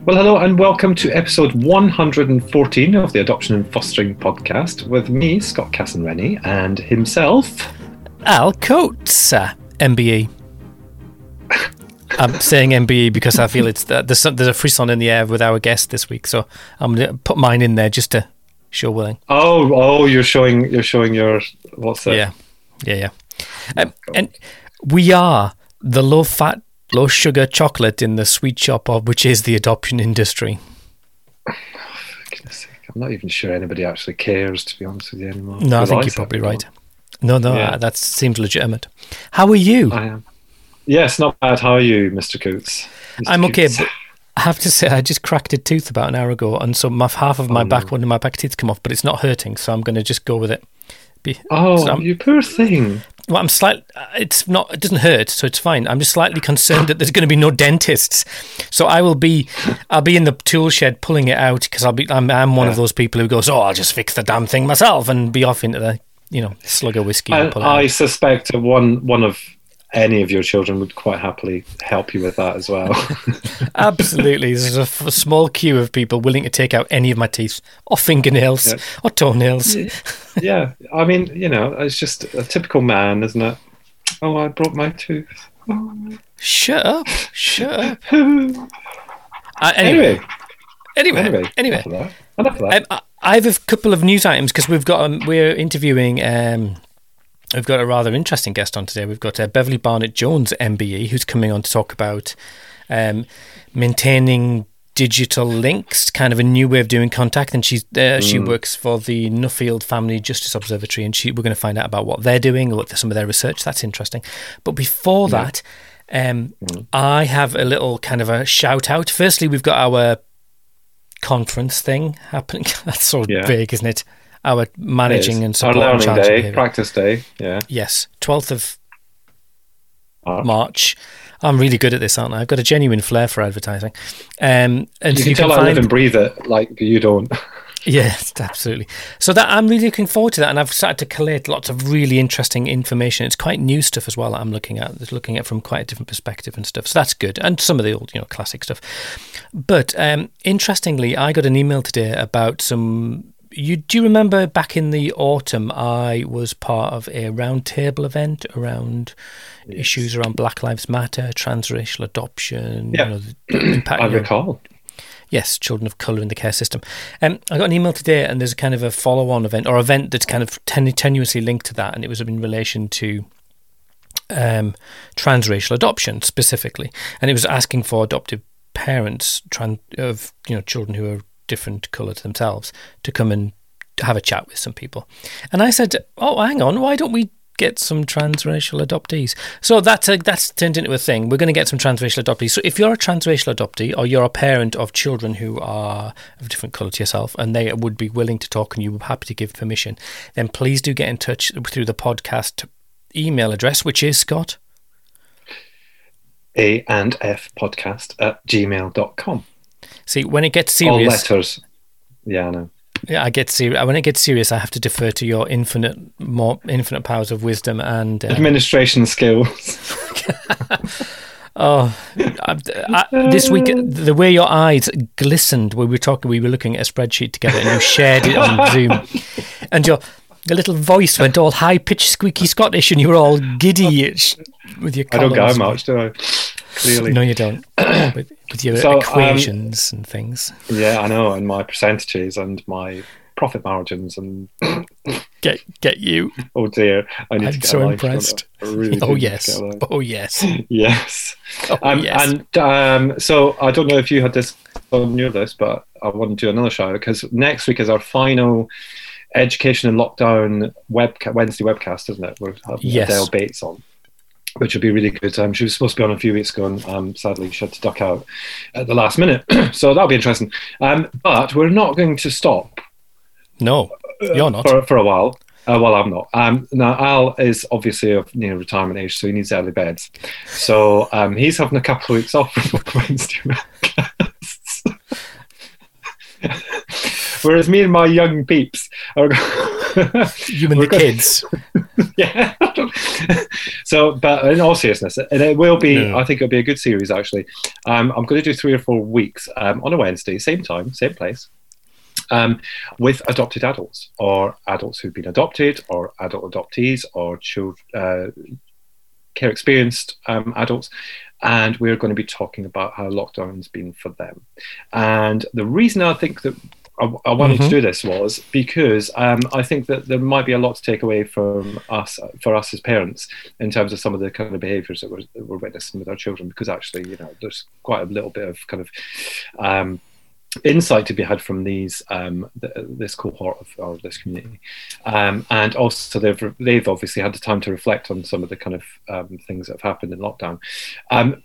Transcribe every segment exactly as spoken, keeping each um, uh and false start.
Well, hello and welcome to episode one hundred fourteen of the Adoption and Fostering podcast with me, Scott Casson-Rennie, and himself, Al Coates, uh, M B E. I'm saying M B E because I feel it's the, there's, some, there's a frisson in the air with our guest this week, so I'm going to put mine in there just to show willing. Oh, oh, you're showing, you're showing your what's that? Yeah, yeah, yeah. Um, and we are the low-fat, low-sugar chocolate in the sweet shop of which is the adoption industry. Oh, for goodness sake, I'm not even sure anybody actually cares, to be honest with you anymore. No, I think you're probably right. No, no, yeah. uh, that seems legitimate. How are you? I am. Yes, not bad. How are you, Mister Coates? Mister I'm okay, Coates? but I have to say I just cracked a tooth about an hour ago, and so my half of my oh, back, no. one of my back teeth come off, but it's not hurting, so I'm going to just go with it. Be, oh, so you poor thing. Well, I'm slight. It's not. It doesn't hurt, so it's fine. I'm just slightly concerned that there's going to be no dentists, so I will be. I'll be in the tool shed pulling it out because I'll be. I'm, I'm one yeah. of those people who goes, "Oh, I'll just fix the damn thing myself," and be off into the, you know, slug of whiskey. I, and pull it I out. suspect one one of any of your children would quite happily help you with that as well. Absolutely, there's a, f- a small queue of people willing to take out any of my teeth, or fingernails, yeah. or toenails. Yeah, I mean, you know, it's just a typical man, isn't it? Oh, I broke my tooth. Oh. Shut up! Shut up! uh, anyway, anyway, anyway, anyway. Enough of that. Enough of that. Um, I have a couple of news items because we've got um, we're interviewing. Um, we've got a rather interesting guest on today. We've got uh, Beverly Barnett-Jones, M B E, who's coming on to talk about um, maintaining digital links, kind of a new way of doing contact. And she's uh, mm. she works for the Nuffield Family Justice Observatory, and she we're going to find out about what they're doing, or what some of their research. That's interesting. But before yeah. that, um, mm. I have a little kind of a shout out. Firstly, we've got our conference thing happening. That's so yeah. big, isn't it? Our managing and support our learning day, behavior. Practice day. Yeah. Yes, twelfth of March. March. I'm really good at this, aren't I? I've got a genuine flair for advertising. Um, and you so can you tell can I find... live and breathe it, like you don't. Yes, absolutely. So that I'm really looking forward to that, and I've started to collate lots of really interesting information. It's quite new stuff as well that I'm looking at, looking at from quite a different perspective and stuff. So that's good, and some of the old, you know, classic stuff. But um, interestingly, I got an email today about some. You do you remember back in the autumn, I was part of a roundtable event around yes. issues around Black Lives Matter, transracial adoption. Yeah, you know, the impact, I recall. Yes, children of colour in the care system. Um, I got an email today, and there's a kind of a follow-on event, or event that's kind of ten- tenuously linked to that, and it was in relation to um, transracial adoption specifically, and it was asking for adoptive parents trans- of you know children who are different colour to themselves to come and have a chat with some people. And I said, "Oh, hang on, why don't we get some transracial adoptees?" So that's a, that's turned into a thing. We're going to get some transracial adoptees. So if you're a transracial adoptee, or you're a parent of children who are of different colour to yourself, and they would be willing to talk and you were happy to give permission, then please do get in touch through the podcast email address, which is, Scott? A and F podcast at gmail dot com. See, when it gets serious... All letters. Yeah, I know. Yeah, I get serious. When it gets serious, I have to defer to your infinite, more infinite powers of wisdom and um, administration skills. oh, I, I, this week the way your eyes glistened when we were talking, we were looking at a spreadsheet together, and you shared it on Zoom, and your the little voice went all high pitched, squeaky Scottish, and you were all giddy with your. I don't go much, do I? Clearly, no, you don't. with, with your so, equations um, and things. Yeah, I know, and my percentages and my profit margins and get get you. Oh dear, I need I'm to get so a life. impressed. I really oh, yes. oh yes, yes, oh um, yes. And um, so I don't know if you had this on your list, but I want to do another shout out because next week is our final Education in Lockdown web Wednesday webcast, isn't it? We're having yes. Adele Bates on, which would be really good. Um, she was supposed to be on a few weeks ago, and um, sadly she had to duck out at the last minute. So that'll be interesting. Um, but we're not going to stop. No, you're not. For, for a while. Uh, well, I'm not. Um, now, Al is obviously of near retirement age, so he needs early beds. So um, he's having a couple of weeks off from Wednesday podcasts. Whereas me and my young peeps are you and the going, kids. Yeah. So, but in all seriousness, and it will be, No. I think it'll be a good series, actually. Um, I'm going to do three or four weeks um, on a Wednesday, same time, same place, um, with adopted adults or adults who've been adopted or adult adoptees or children, uh, care experienced um, adults. And we're going to be talking about how lockdown's been for them. And the reason I think that I, I wanted Mm-hmm. to do this was because um, I think that there might be a lot to take away from us, for us as parents, in terms of some of the kind of behaviours that we're, that we're witnessing with our children. Because actually, you know, there's quite a little bit of kind of um, insight to be had from these um, th- this cohort of or this community, um, and also they've they've obviously had the time to reflect on some of the kind of um, things that have happened in lockdown. Um,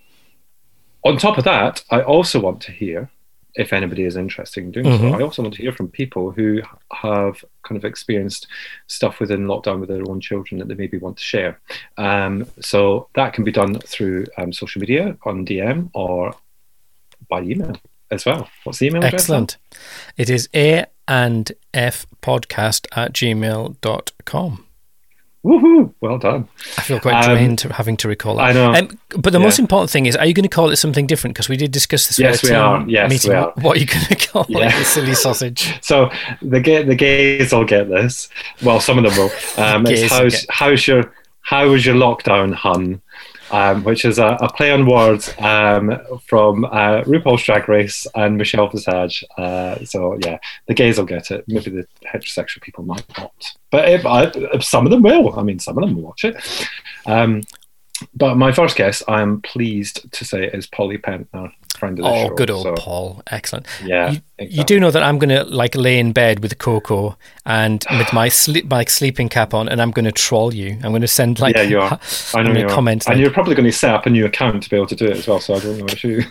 on top of that, I also want to hear, if anybody is interested in doing Mm-hmm. so, I also want to hear from people who have kind of experienced stuff within lockdown with their own children that they maybe want to share. Um, so that can be done through um, social media, on D M, or by email as well. What's the email address? Excellent. It is a and f podcast at gmail dot com. Woohoo! Well done. I feel quite Um, drained having to recall that. I know. Um, but the Yeah. most important thing is, are you going to call it something different? Because we did discuss this. Yes, with we our are. team Yes, meeting. we are. What, what are you going to call Yeah. it? You silly sausage. So the gay, the gays will get this. Well, some of them will. Um, Gays it's will how's, get- how's your how was your lockdown, hun? Um, which is a, a play on words um, from uh, RuPaul's Drag Race and Michelle Visage. Uh, so yeah, the gays will get it. Maybe the heterosexual people might not, but if, I, if some of them will. I mean, some of them will watch it. Um, but my first guess, I'm pleased to say, is Polly Pentner, friend of the Oh, show. good old So, Paul. Excellent. Yeah, You, exactly. you do know that I'm going to like lay in bed with Coco and with my sleep my sleeping cap on, and I'm going to troll you. I'm going to send like Yeah, you are. I I'm know going you to are. comment and like, you're probably going to set up a new account to be able to do it as well. So I don't know if you.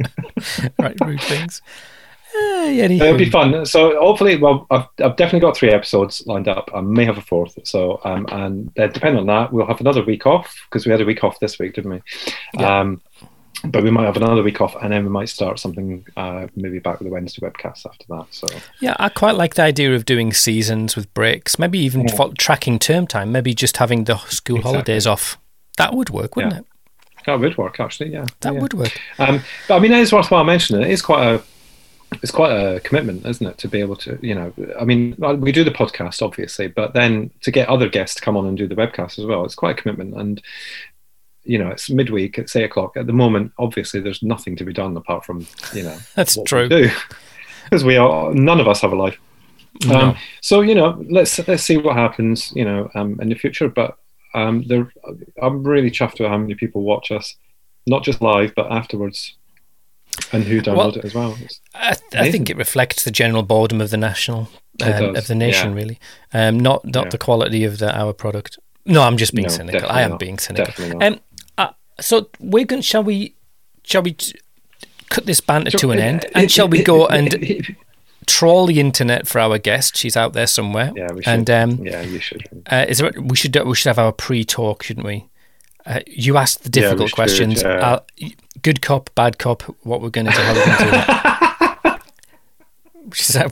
right rude things. Uh, anywho. It'll be fun. So hopefully, well, I've, I've definitely got three episodes lined up. I may have a fourth. So um, and uh, depending on that, we'll have another week off because we had a week off this week, didn't we? Yeah. Um, but we might have another week off, and then we might start something uh, maybe back with the Wednesday webcast after that. So Yeah, I quite like the idea of doing seasons with breaks, maybe even Yeah. fo- tracking term time, maybe just having the school Exactly. holidays off. That would work, wouldn't Yeah. it? that would work actually. Yeah, That yeah. would work. Um, but I mean, it is worthwhile mentioning. It is quite a, it's quite a commitment, isn't it, to be able to, you know, I mean, we do the podcast obviously, but then to get other guests to come on and do the webcast as well, it's quite a commitment. And you know, it's midweek, it's eight o'clock at the moment. Obviously, there's nothing to be done apart from, you know, That's what true. we do, because we are none of us have a life. No. Um, so you know, let's let's see what happens, you know, um, in the future. But um, there, I'm really chuffed with how many people watch us, not just live, but afterwards, and who download Well, it as well. It's I, th- I amazing. think it reflects the general boredom of the national, It um, does, of the nation, yeah. really. Um, not not Yeah. the quality of the our product. No, I'm just being No, cynical. I definitely am not. being cynical. Definitely not. Um, uh, so we're going. Shall we? Shall we t- cut this banter to an end? And shall we go and troll the internet for our guest? She's out there somewhere. Yeah, we should. And um, yeah, you should. uh, is there? We should. do- We should have our pre-talk, shouldn't we? Uh, you asked the Yeah, we difficult should, questions. yeah. I'll, good cop, bad cop. What we're going to do? How we're going to do that? Which is how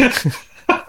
we-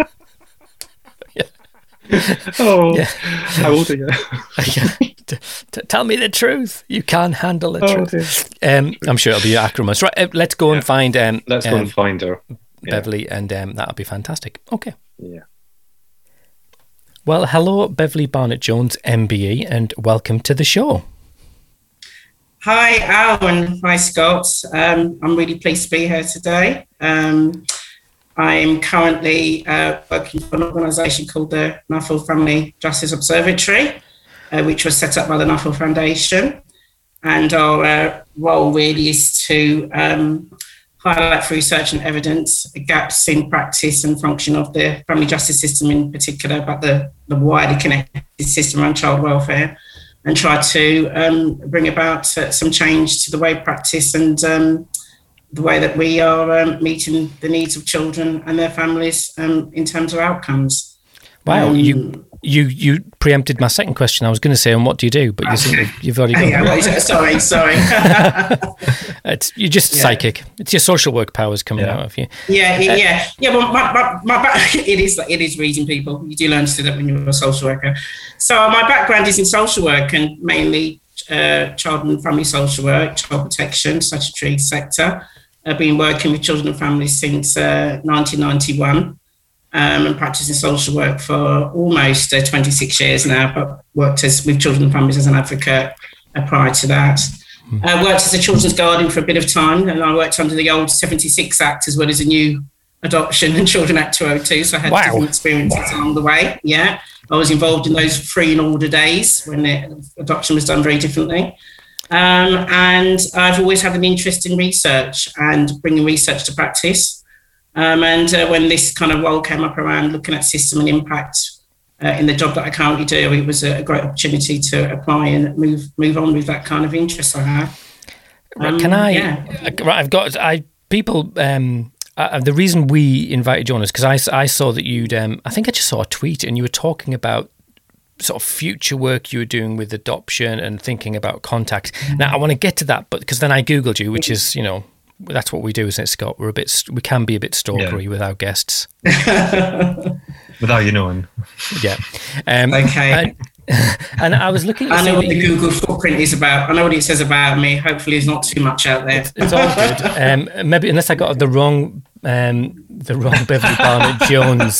Oh, Yeah. how old are you? T- t- tell me the truth. You can't handle the Oh, truth. Um, I'm sure it'll be acrimonious. Right, uh, let's go and find um, Let's go um, and find her. Yeah. Beverly, and um, that'll be fantastic. Okay. Yeah. Well, hello, Beverly Barnett-Jones, M B E, and welcome to the show. Hi, Al, and hi, Scott. Um, I'm really pleased to be here today. Um, I'm currently uh, working for an organisation called the Nuffield Family Justice Observatory, uh, which was set up by the Nuffield Foundation. And our uh, role really is to um, highlight through research and evidence gaps in practice and function of the family justice system in particular, but the, the wider connected system around child welfare, and try to um, bring about uh, some change to the way practice and um, the way that we are um, meeting the needs of children and their families um, in terms of outcomes. Wow, Um, you you you preempted my second question. I was going to say, and what do you do? But you seem to, you've already got. Yeah, well, sorry, sorry. It's, you're just Yeah. psychic. It's your social work powers coming Yeah. out of you. Yeah, yeah, yeah. Yeah, well, my, my, my back, it is it is reading people. You do learn to do that when you're a social worker. So my background is in social work and mainly uh, child and family social work, child protection, statutory sector. I've been working with children and families since uh, nineteen ninety-one. Um, and practicing social work for almost uh, twenty-six years now, but worked as with children and families as an advocate uh, prior to that. I uh, worked as a children's guardian for a bit of time, and I worked under the old seventy-six Act as well as a new Adoption and Children Act two oh two, so I had Wow. different experiences along the way. Yeah, I was involved in those free and order days when the adoption was done very differently. Um, and I've always had an interest in research and bringing research to practice. Um, and uh, when this kind of role came up around looking at system and impact uh, in the job that I currently do, it was a great opportunity to apply and move move on with that kind of interest I have. Um, Can I? Yeah. Right, I've got. I people. Um, uh, the reason we invited you on is because I, I saw that you'd. Um, I think I just saw a tweet and you were talking about sort of future work you were doing with adoption and thinking about contact. Mm-hmm. Now I want to get to that, but because then I googled you, which is you know. That's what we do, isn't it, Scott? We're a bit, we can be a bit stalkery yeah. with our guests, without you knowing. Yeah. Um, okay. And, and I was looking. At I know what the you, Google footprint is about. I know what it says about me. Hopefully, there's not too much out there. It's, it's all good. Um, maybe unless I got the wrong, um, the wrong Beverly Barnett Jones.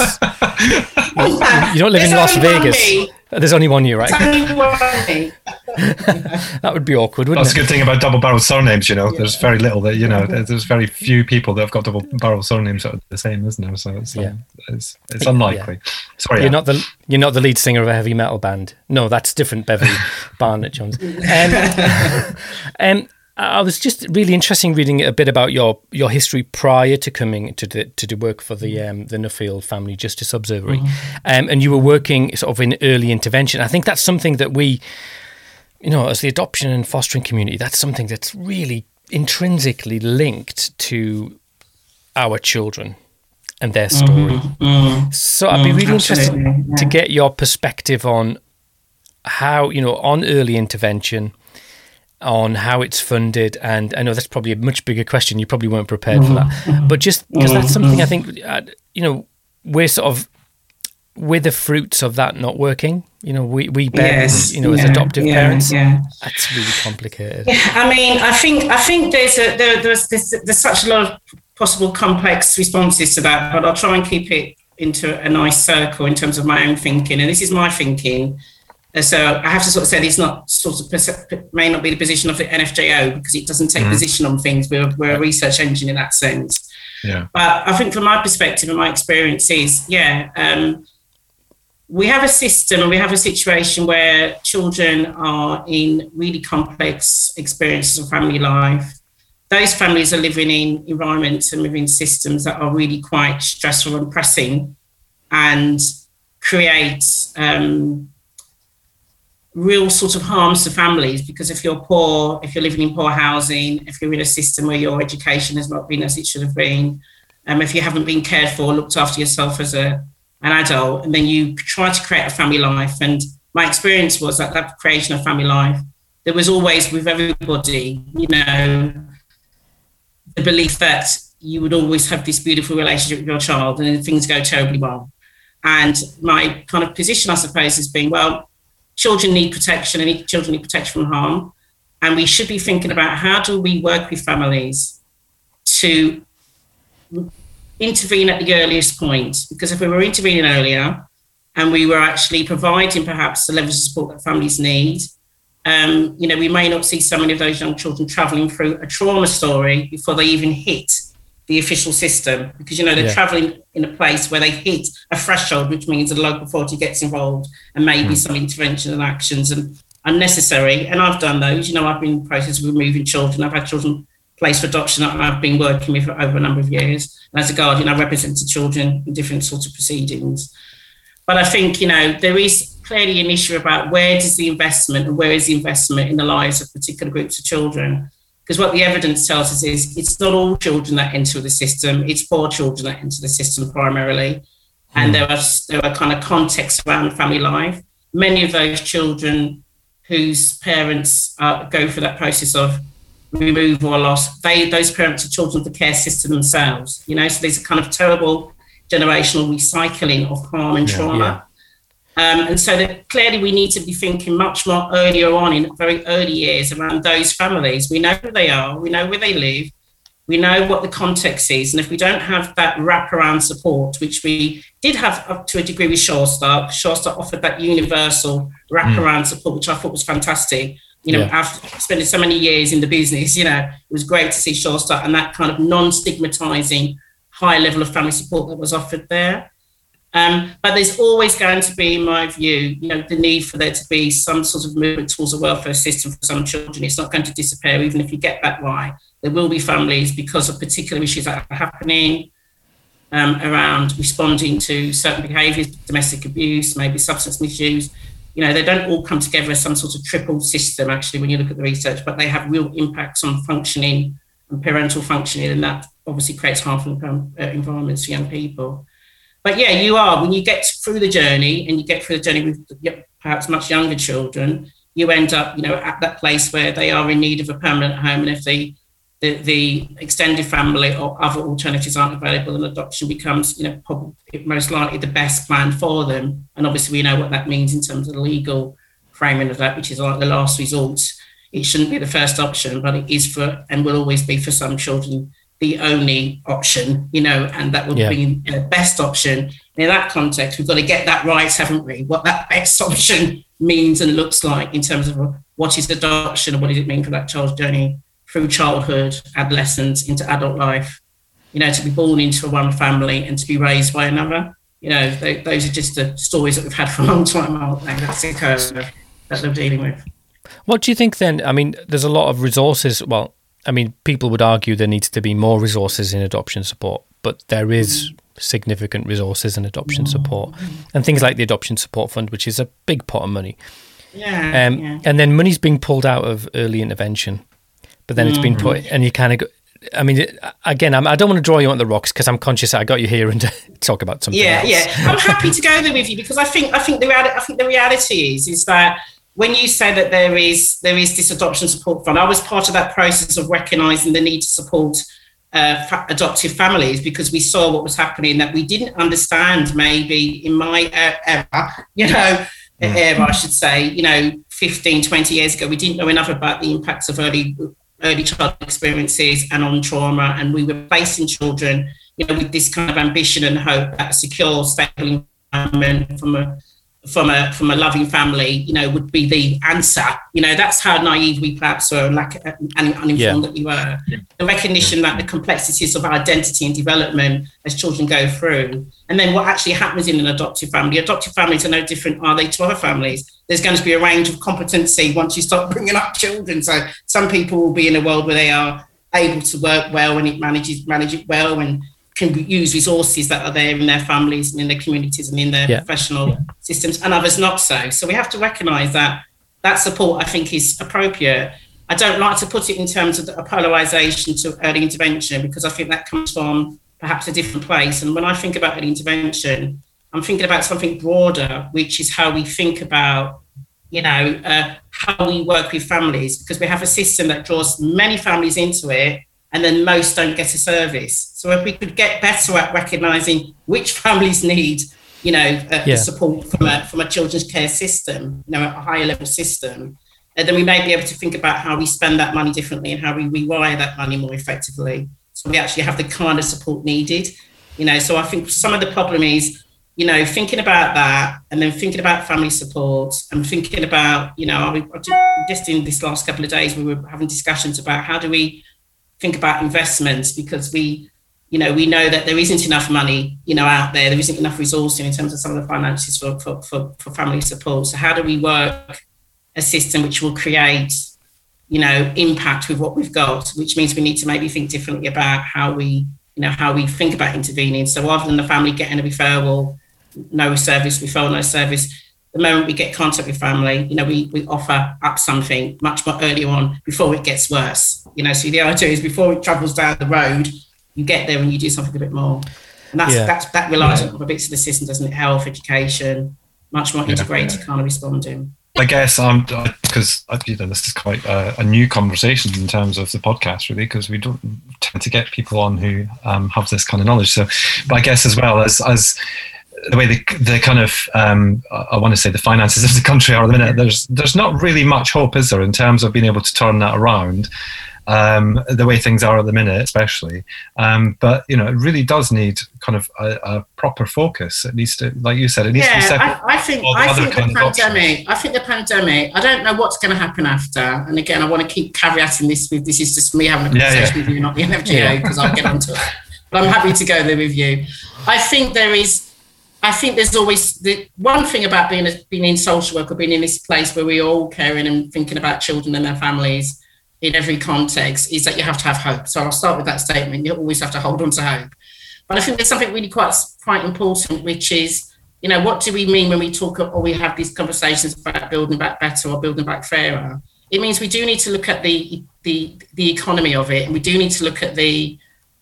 You don't live There's in Las Vegas. Me. There's only one you, right? There's only one me. That would be awkward, wouldn't That's it? That's a good thing about double-barrel surnames, you know. Yeah. There's very little that, you know, there's very few people that have got double-barrel surnames that are the same, isn't there? So it's, yeah. um, it's, it's unlikely. Yeah. Sorry, you're Anne. not the you're not the lead singer of a heavy metal band. No, that's different, Beverly Barnett Jones. Um, um, I was just really interested reading a bit about your, your history prior to coming to the, to do work for the um, the Nuffield Family Justice Observatory, mm-hmm. um, and you were working sort of in early intervention. I think that's something that we, you know, as the adoption and fostering community, that's something that's really intrinsically linked to our children and their story. Mm-hmm. Mm-hmm. So I'd be really Absolutely. interested Yeah. to get your perspective on how, you know, on early intervention, on how it's funded, and I know that's probably a much bigger question. You probably weren't prepared mm-hmm. for that, but just because mm-hmm. that's something I think, uh, you know, we're sort of we're the fruits of that not working. You know, we we bear, yes. you know, yeah. as adoptive yeah. parents. Yeah. That's really complicated. Yeah, I mean, I think I think there's a there, there's, there's there's such a lot of possible complex responses to that, but I'll try and keep it into a nice circle in terms of my own thinking, and this is my thinking. So I have to sort of say it's not sort of may not be the position of the N F J O because it doesn't take mm-hmm. position on things. We're, we're a research engine in that sense. Yeah. But I think from my perspective and my experience is, yeah, um, we have a system and we have a situation where children are in really complex experiences of family life. Those families are living in environments and living systems that are really quite stressful and pressing and create um, real sort of harms to families, because if you're poor, if you're living in poor housing, if you're in a system where your education has not been as it should have been, um, if you haven't been cared for, looked after yourself as a an adult, and then you try to create a family life. And my experience was that that creation of family life, there was always with everybody, you know, the belief that you would always have this beautiful relationship with your child and then things go terribly wrong. And my kind of position, I suppose, has been, well, children need protection and children need protection from harm. And we should be thinking about how do we work with families to intervene at the earliest point? Because if we were intervening earlier and we were actually providing perhaps the levels of support that families need, um, you know, we may not see so many of those young children travelling through a trauma story before they even hit the official system, because, you know, they're yeah. travelling in a place where they hit a threshold, which means the local authority gets involved and maybe mm. some intervention and actions and unnecessary. And I've done those, you know, I've been in the process of removing children. I've had children placed for adoption that I've been working with for over a number of years. And as a guardian, I represented children in different sorts of proceedings. But I think, you know, there is clearly an issue about where does the investment and where is the investment in the lives of particular groups of children? Because what the evidence tells us is it's not all children that enter the system, it's poor children that enter the system primarily. and mm. there are there are kind of contexts around family life. Many of those children whose parents uh, go through that process of removal or loss, they those parents are children of the care system themselves. You know, so there's a kind of terrible generational recycling of harm and yeah, trauma. Yeah. Um, and so that clearly we need to be thinking much more earlier on in very early years around those families. We know who they are, we know where they live, we know what the context is. And if we don't have that wraparound support, which we did have up to a degree with Sure Start, Sure Start offered that universal wraparound mm. support, which I thought was fantastic. You know, yeah. after spending so many years in the business, you know, it was great to see Sure Start and that kind of non-stigmatizing high level of family support that was offered there. Um, but there's always going to be, in my view, you know, the need for there to be some sort of movement towards a welfare system for some children. It's not going to disappear, even if you get that right. There will be families, because of particular issues that are happening um, around responding to certain behaviours, domestic abuse, maybe substance misuse. You know, they don't all come together as some sort of triple system, actually, when you look at the research, but they have real impacts on functioning and parental functioning, and that obviously creates harmful environments for young people. But yeah, you are, when you get through the journey and you get through the journey with perhaps much younger children, you end up, you know, at that place where they are in need of a permanent home. And if the, the, the extended family or other alternatives aren't available, then adoption becomes, you know, probably most likely the best plan for them. And obviously we know what that means in terms of the legal framing of that, which is like the last resort. It shouldn't be the first option, but it is for, and will always be for some children, the only option, you know, and that would yeah. be the best option. And in that context, we've got to get that right, haven't we? What that best option means and looks like in terms of what is adoption and what does it mean for that child's journey through childhood, adolescence, into adult life. You know, to be born into one family and to be raised by another. You know, they, those are just the stories that we've had for a long time, aren't they? That's the curve that they're dealing with. What do you think then? I mean, there's a lot of resources. Well, I mean, people would argue there needs to be more resources in adoption support, but there is significant resources in adoption support, and things like the Adoption Support Fund, which is a big pot of money. Yeah, um, yeah. And then money's being pulled out of early intervention, but then mm-hmm. it's been put, and you kind of go, I mean, again, I'm, I don't want to draw you on the rocks because I'm conscious that I got you here and talk about something yeah, else. Yeah, yeah. I'm happy to go there with you because I think I think the reality, I think the reality is is that when you say that there is there is this adoption support fund, I was part of that process of recognising the need to support uh, fa- adoptive families because we saw what was happening that we didn't understand maybe in my era, you know, mm. era I should say, you know, fifteen, twenty years ago, we didn't know enough about the impacts of early early childhood experiences and on trauma, and we were placing children, you know, with this kind of ambition and hope that a secure, stable environment from a from a from a loving family, you know, would be the answer. You know, that's how naive we perhaps were and lack and uninformed yeah. that we were. Yeah. The recognition that the complexities of identity and development as children go through, and then what actually happens in an adoptive family. Adoptive families are no different, are they, to other families? There's going to be a range of competency once you start bringing up children. So some people will be in a world where they are able to work well and it manages manage it well and can use resources that are there in their families and in their communities and in their yeah. professional yeah. systems, and others not so. So we have to recognise that that support, I think, is appropriate. I don't like to put it in terms of a polarisation to early intervention because I think that comes from perhaps a different place. And when I think about early intervention, I'm thinking about something broader, which is how we think about, you know, uh, how we work with families, because we have a system that draws many families into it, and then most don't get a service. So if we could get better at recognising which families need, you know, uh, yeah. support from a, from a children's care system, you know, a higher level system, and then we may be able to think about how we spend that money differently and how we rewire that money more effectively. So we actually have the kind of support needed, you know. So I think some of the problem is, you know, thinking about that and then thinking about family support and thinking about, you know, just in this last couple of days, we were having discussions about how do we think about investments, because we, you know, we know that there isn't enough money, you know, out there. There isn't enough resourcing in terms of some of the finances for, for, for, for family support. So how do we work a system which will create, you know, impact with what we've got, which means we need to maybe think differently about how we, you know, how we think about intervening. So rather than the family getting a referral, no service, referral, no service, the moment we get contact with family, you know, we, we offer up something much more earlier on before it gets worse. You know, so the idea is before it travels down the road, you get there and you do something a bit more. And that's, Yeah. that's that relies on other bits of the system, doesn't it? Health, education, much more integrated yeah. kind of responding. I guess I'm because you know this is quite a, a new conversation in terms of the podcast, really, because we don't tend to get people on who um, have this kind of knowledge. So, but I guess as well as as the way the the kind of um, I want to say the finances of the country are at the minute, there's there's not really much hope, is there, in terms of being able to turn that around. Um, the way things are at the minute, especially. Um, but, you know, it really does need kind of a, a proper focus. It needs to, like you said, it needs yeah, to be separate. I, I think, I think the pandemic, I think the pandemic, I don't know what's going to happen after. And again, I want to keep caveating this with, this is just me having a conversation yeah, yeah. with you, not the N F G O, because yeah. I'll get onto it. But I'm happy to go there with you. I think there is, I think there's always, the one thing about being, a, being in social work or being in this place where we're all caring and thinking about children and their families in every context, is that you have to have hope. So I'll start with that statement. You always have to hold on to hope. But I think there's something really quite quite important, which is, you know, what do we mean when we talk or we have these conversations about building back better or building back fairer? It means we do need to look at the the the economy of it, and we do need to look at the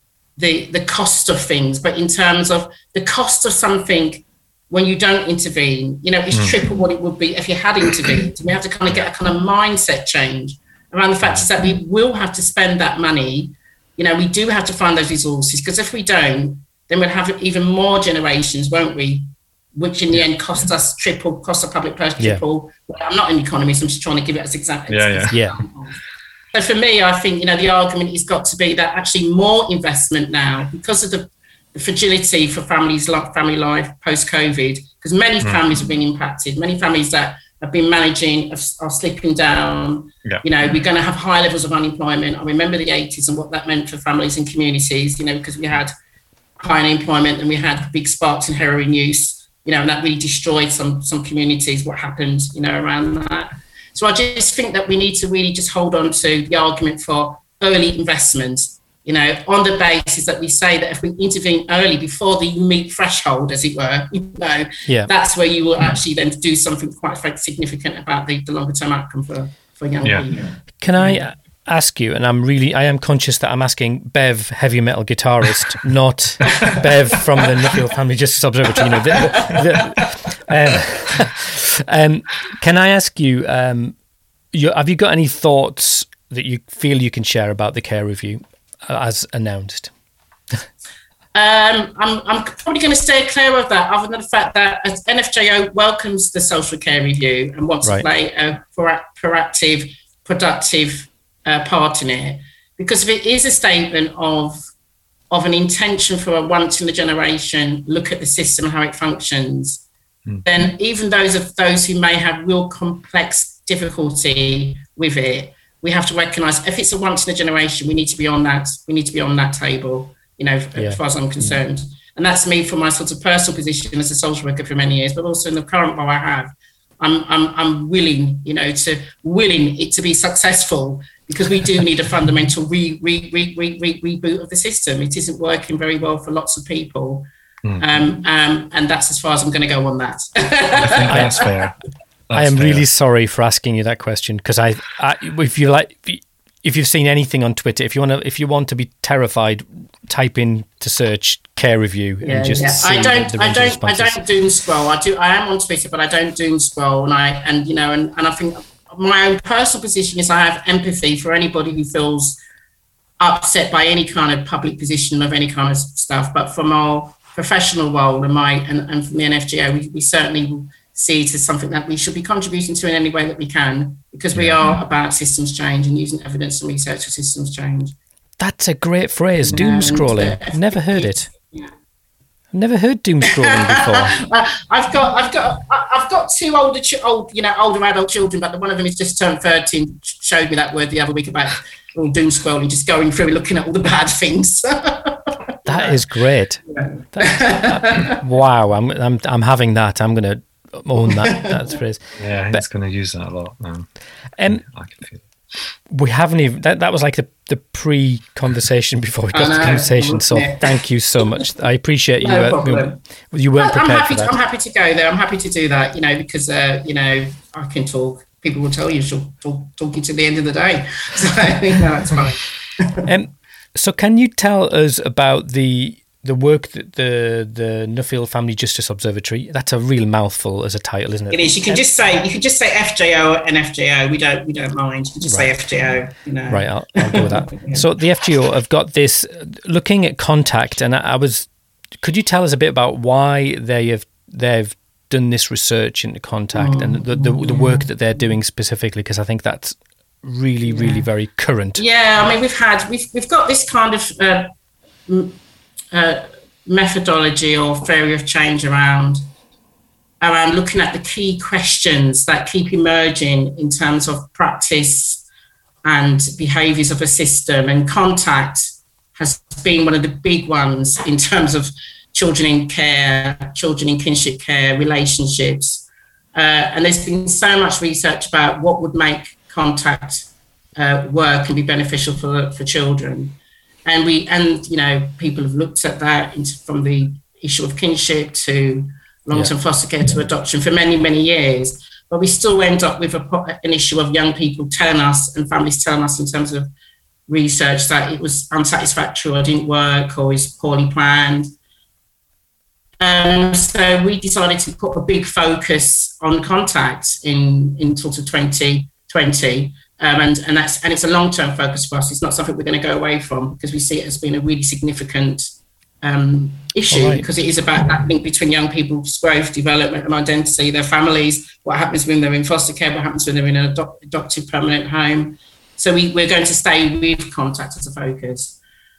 the the cost of things. But in terms of the cost of something when you don't intervene, you know, it's mm. triple what it would be if you had intervened. And we have to kind of get a kind of mindset change around the fact is that we will have to spend that money. You know, we do have to find those resources, because if we don't, then we'll have even more generations, won't we? Which in the end cost us triple, cost the public purse triple. Yeah. Well, I'm not an economist, I'm just trying to give it as exactly. Yeah, yeah. yeah. So for me, I think, you know, the argument has got to be that actually more investment now, because of the, the fragility for families, family life post-COVID, because many mm. families have been impacted, many families that have been managing are slipping down. Yeah. You know, we're going to have high levels of unemployment. I remember the eighties and what that meant for families and communities, you know, because we had high unemployment and we had big sparks in heroin use, you know, and that really destroyed some some communities, what happened, you know, around that. So I just think that we need to really just hold on to the argument for early investment, you know, on the basis that we say that if we intervene early before the meet threshold, as it were, you know, yeah. that's where you will actually then do something quite significant about the, the longer term outcome for, for young yeah. people. Can I ask you, and I'm really, I am conscious that I'm asking Bev, heavy metal guitarist, not Bev from the Nuffield Family Justice Observatory, you know, the, the, um, um, can I ask you, um, you, have you got any thoughts that you feel you can share about the care review as announced? um, I'm, I'm probably going to stay clear of that, other than the fact that as N F J O welcomes the social care review and wants right. to play a proactive, productive uh, part in it. Because if it is a statement of, of an intention for a once in a generation look at the system and how it functions, mm. then even those of those who may have real complex difficulty with it, we have to recognise if it's a once in a generation, we need to be on that. We need to be on that table, you know, yeah. as far as I'm concerned. Mm. And that's me from my sort of personal position as a social worker for many years, but also in the current role I have. I'm I'm I'm willing, you know, to willing it to be successful, because we do need a fundamental re, re, re, re, re, reboot of the system. It isn't working very well for lots of people, mm. um, um, and that's as far as I'm going to go on that. I think that's fair. That's I am fair. really sorry for asking you that question, because I, I, if you like, if you've seen anything on Twitter, if you want to, if you want to be terrified, type in to search care review yeah, and just yeah. see I don't, the, the I don't, I don't doom scroll. I do, I am on Twitter, but I don't doom scroll, and I, and you know, and, and I think my own personal position is I have empathy for anybody who feels upset by any kind of public position of any kind of stuff. But from our professional role and my and, and from the N F G O, we, we certainly see it as something that we should be contributing to in any way that we can, because we are about systems change and using evidence and research for systems change. That's a great phrase, and, doom scrolling. Uh, Never heard it. Yeah. I've never heard doom scrolling before. I've got, I've got, I've got two older, old, you know, older adult children, but one of them has just turned thirteen. Showed me that word the other week about all doom scrolling, just going through and looking at all the bad things. That is great. Yeah. That, that, wow, I'm, I'm, I'm having that. I'm going to own that, that phrase. Yeah, he's going to use that a lot now. Um, I can feel it. We haven't even, that, that was like the, the pre-conversation before we got to the conversation, so yeah. Thank you so much. I appreciate you. No uh, problem. You weren't prepared I'm happy for that. To, I'm happy to go there. I'm happy to do that, you know, because, uh, you know, I can talk. People will tell you she'll talk, talk you to the end of the day. So, you know, it's fine. um, so can you tell us about the the work that the the Nuffield Family Justice Observatory, that's a real mouthful as a title, isn't it? It is. You can just say you can just say F J O and F J O. We don't we don't mind. You can just right. say F J O. You know. Right. I'll, I'll go with that. yeah. So the F G O have got this. Looking at Contact, and I, I was. Could you tell us a bit about why they have they've done this research into Contact oh, and the the, the work that they're doing specifically? Because I think that's really yeah. really very current. Yeah. I mean, we've had we've we've got this kind of. Uh, Uh, methodology or theory of change around around looking at the key questions that keep emerging in terms of practice and behaviours of a system, and Contact has been one of the big ones in terms of children in care, children in kinship care, relationships, uh, and there's been so much research about what would make Contact uh, work and be beneficial for for children. And we, and you know, people have looked at that from the issue of kinship to long-term yeah. foster care to adoption for many, many years. But we still end up with a, an issue of young people telling us and families telling us in terms of research that it was unsatisfactory or didn't work or is poorly planned. Um, so we decided to put a big focus on Contact in, in sort of twenty twenty. Um, and and that's and it's a long-term focus for us. It's not something we're going to go away from because we see it as being a really significant um, issue right. because it is about that link between young people's growth, development, and identity, their families, what happens when they're in foster care, what happens when they're in an adopt- adoptive permanent home. So we, we're going to stay with Contact as a focus.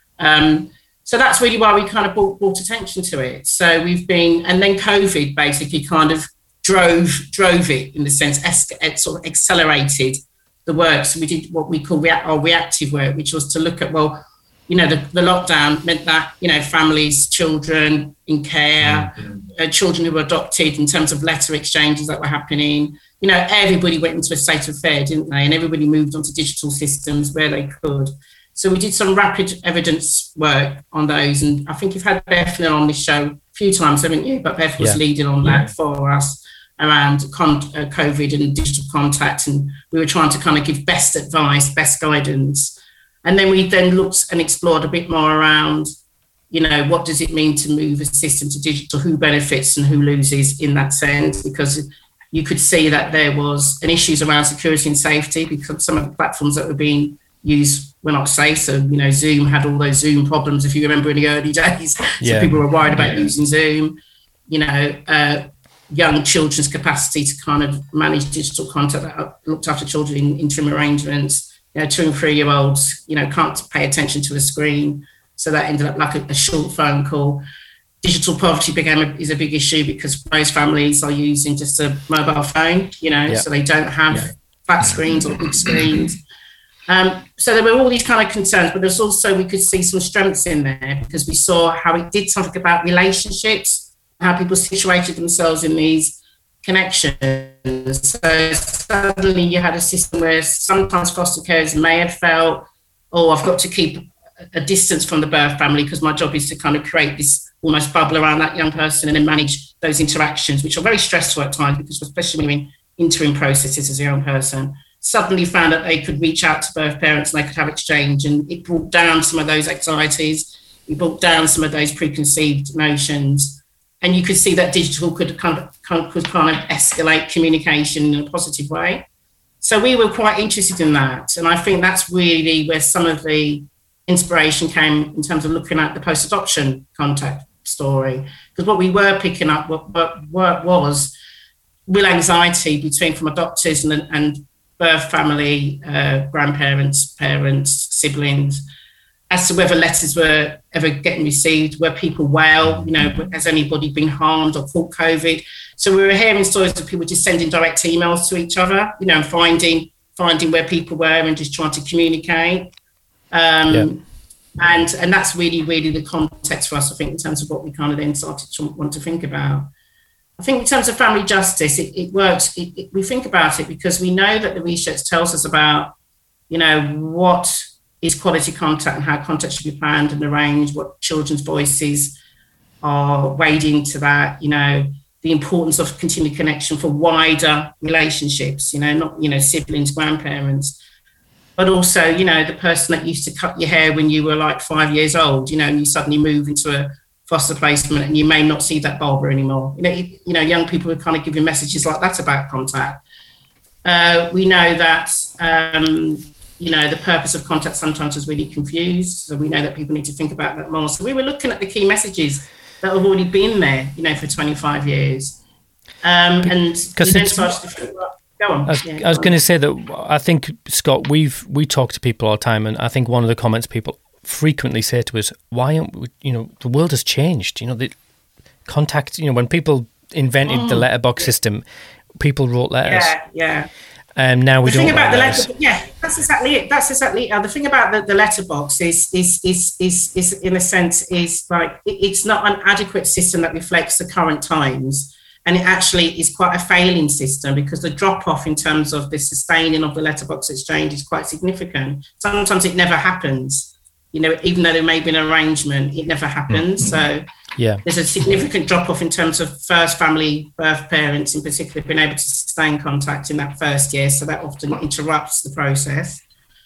Um, so that's really why we kind of brought, brought attention to it. So we've been, and then COVID basically kind of drove drove it in the sense, it sort of accelerated the work. So we did what we call rea- our reactive work, which was to look at, well, you know, the, the lockdown meant that, you know, families, children in care, mm-hmm. uh, children who were adopted in terms of letter exchanges that were happening, you know, everybody went into a state of fear, didn't they? And everybody moved onto digital systems where they could. So we did some rapid evidence work on those. And I think you've had Beth on this show a few times, haven't you? But Beth was yeah. leading on yeah. that for us. Around con- uh, COVID and digital contact, and we were trying to kind of give best advice, best guidance. And then we then looked and explored a bit more around, you know, what does it mean to move a system to digital, who benefits and who loses in that sense, because you could see that there was an issues around security and safety because some of the platforms that were being used were not safe. So, you know, Zoom had all those Zoom problems, if you remember in the early days. Yeah. So people were worried about yeah. using Zoom, you know, uh, young children's capacity to kind of manage digital content that looked after children in interim arrangements. You know, two and three year olds, you know, can't pay attention to a screen. So that ended up like a, a short phone call. Digital poverty became a, is a big issue because most families are using just a mobile phone, you know, yeah. so they don't have yeah. flat screens or big screens. Um, so there were all these kind of concerns, but there's also, we could see some strengths in there because we saw how it did something about relationships, how people situated themselves in these connections. So suddenly you had a system where sometimes foster carers may have felt, oh, I've got to keep a distance from the birth family because my job is to kind of create this almost bubble around that young person and then manage those interactions, which are very stressful at times because especially when you're in interim processes as a young person. Suddenly found that they could reach out to birth parents and they could have exchange, and it brought down some of those anxieties. It brought down some of those preconceived notions. And you could see that digital could kind of, kind of, could kind of escalate communication in a positive way. So we were quite interested in that. And I think that's really where some of the inspiration came in terms of looking at the post-adoption Contact story. Because what we were picking up what, what, what was real anxiety between from adopters and, and birth family, uh, grandparents, parents, siblings, as to whether letters were ever getting received, were people well, you know, has anybody been harmed or caught COVID? So we were hearing stories of people just sending direct emails to each other, you know, and finding finding where people were and just trying to communicate. Um, yeah. And and that's really, really the context for us, I think, in terms of what we kind of then started to want to think about. I think in terms of family justice, it, it works. It, it, we think about it because we know that the research tells us about, you know, what is quality contact and how contact should be planned and arranged, what children's voices are weighed into that, you know, the importance of continued connection for wider relationships, you know, not, you know, siblings, grandparents, but also, you know, the person that used to cut your hair when you were like five years old, you know, and you suddenly move into a foster placement, and you may not see that Barbara anymore. You know, you, you know, young people are kind of giving messages like that about contact. Uh, we know that, um, you know, the purpose of contact sometimes is really confused. So we know that people need to think about that more. So we were looking at the key messages that have already been there, you know, for twenty-five years. Um, and because it's, to, well, go on. I was, yeah, was go going to say that I think, Scott, we've we talk to people all the time, and I think one of the comments people frequently say to us, why aren't we, you know, the world has changed. You know, the contact, you know, when people invented mm. the letterbox system, people wrote letters. Yeah, yeah. Um, now we the don't thing about the letters. letter, yeah, that's exactly it. That's exactly it. Uh, the thing about the, the letterbox is, is, is, is, is, in a sense, is like it, it's not an adequate system that reflects the current times, and it actually is quite a failing system because the drop off in terms of the sustaining of the letterbox exchange is quite significant. Sometimes it never happens. You know, even though there may be an arrangement, it never happens. So yeah, there's a significant drop-off in terms of first family birth parents in particular being able to sustain contact in that first year. So that often interrupts the process.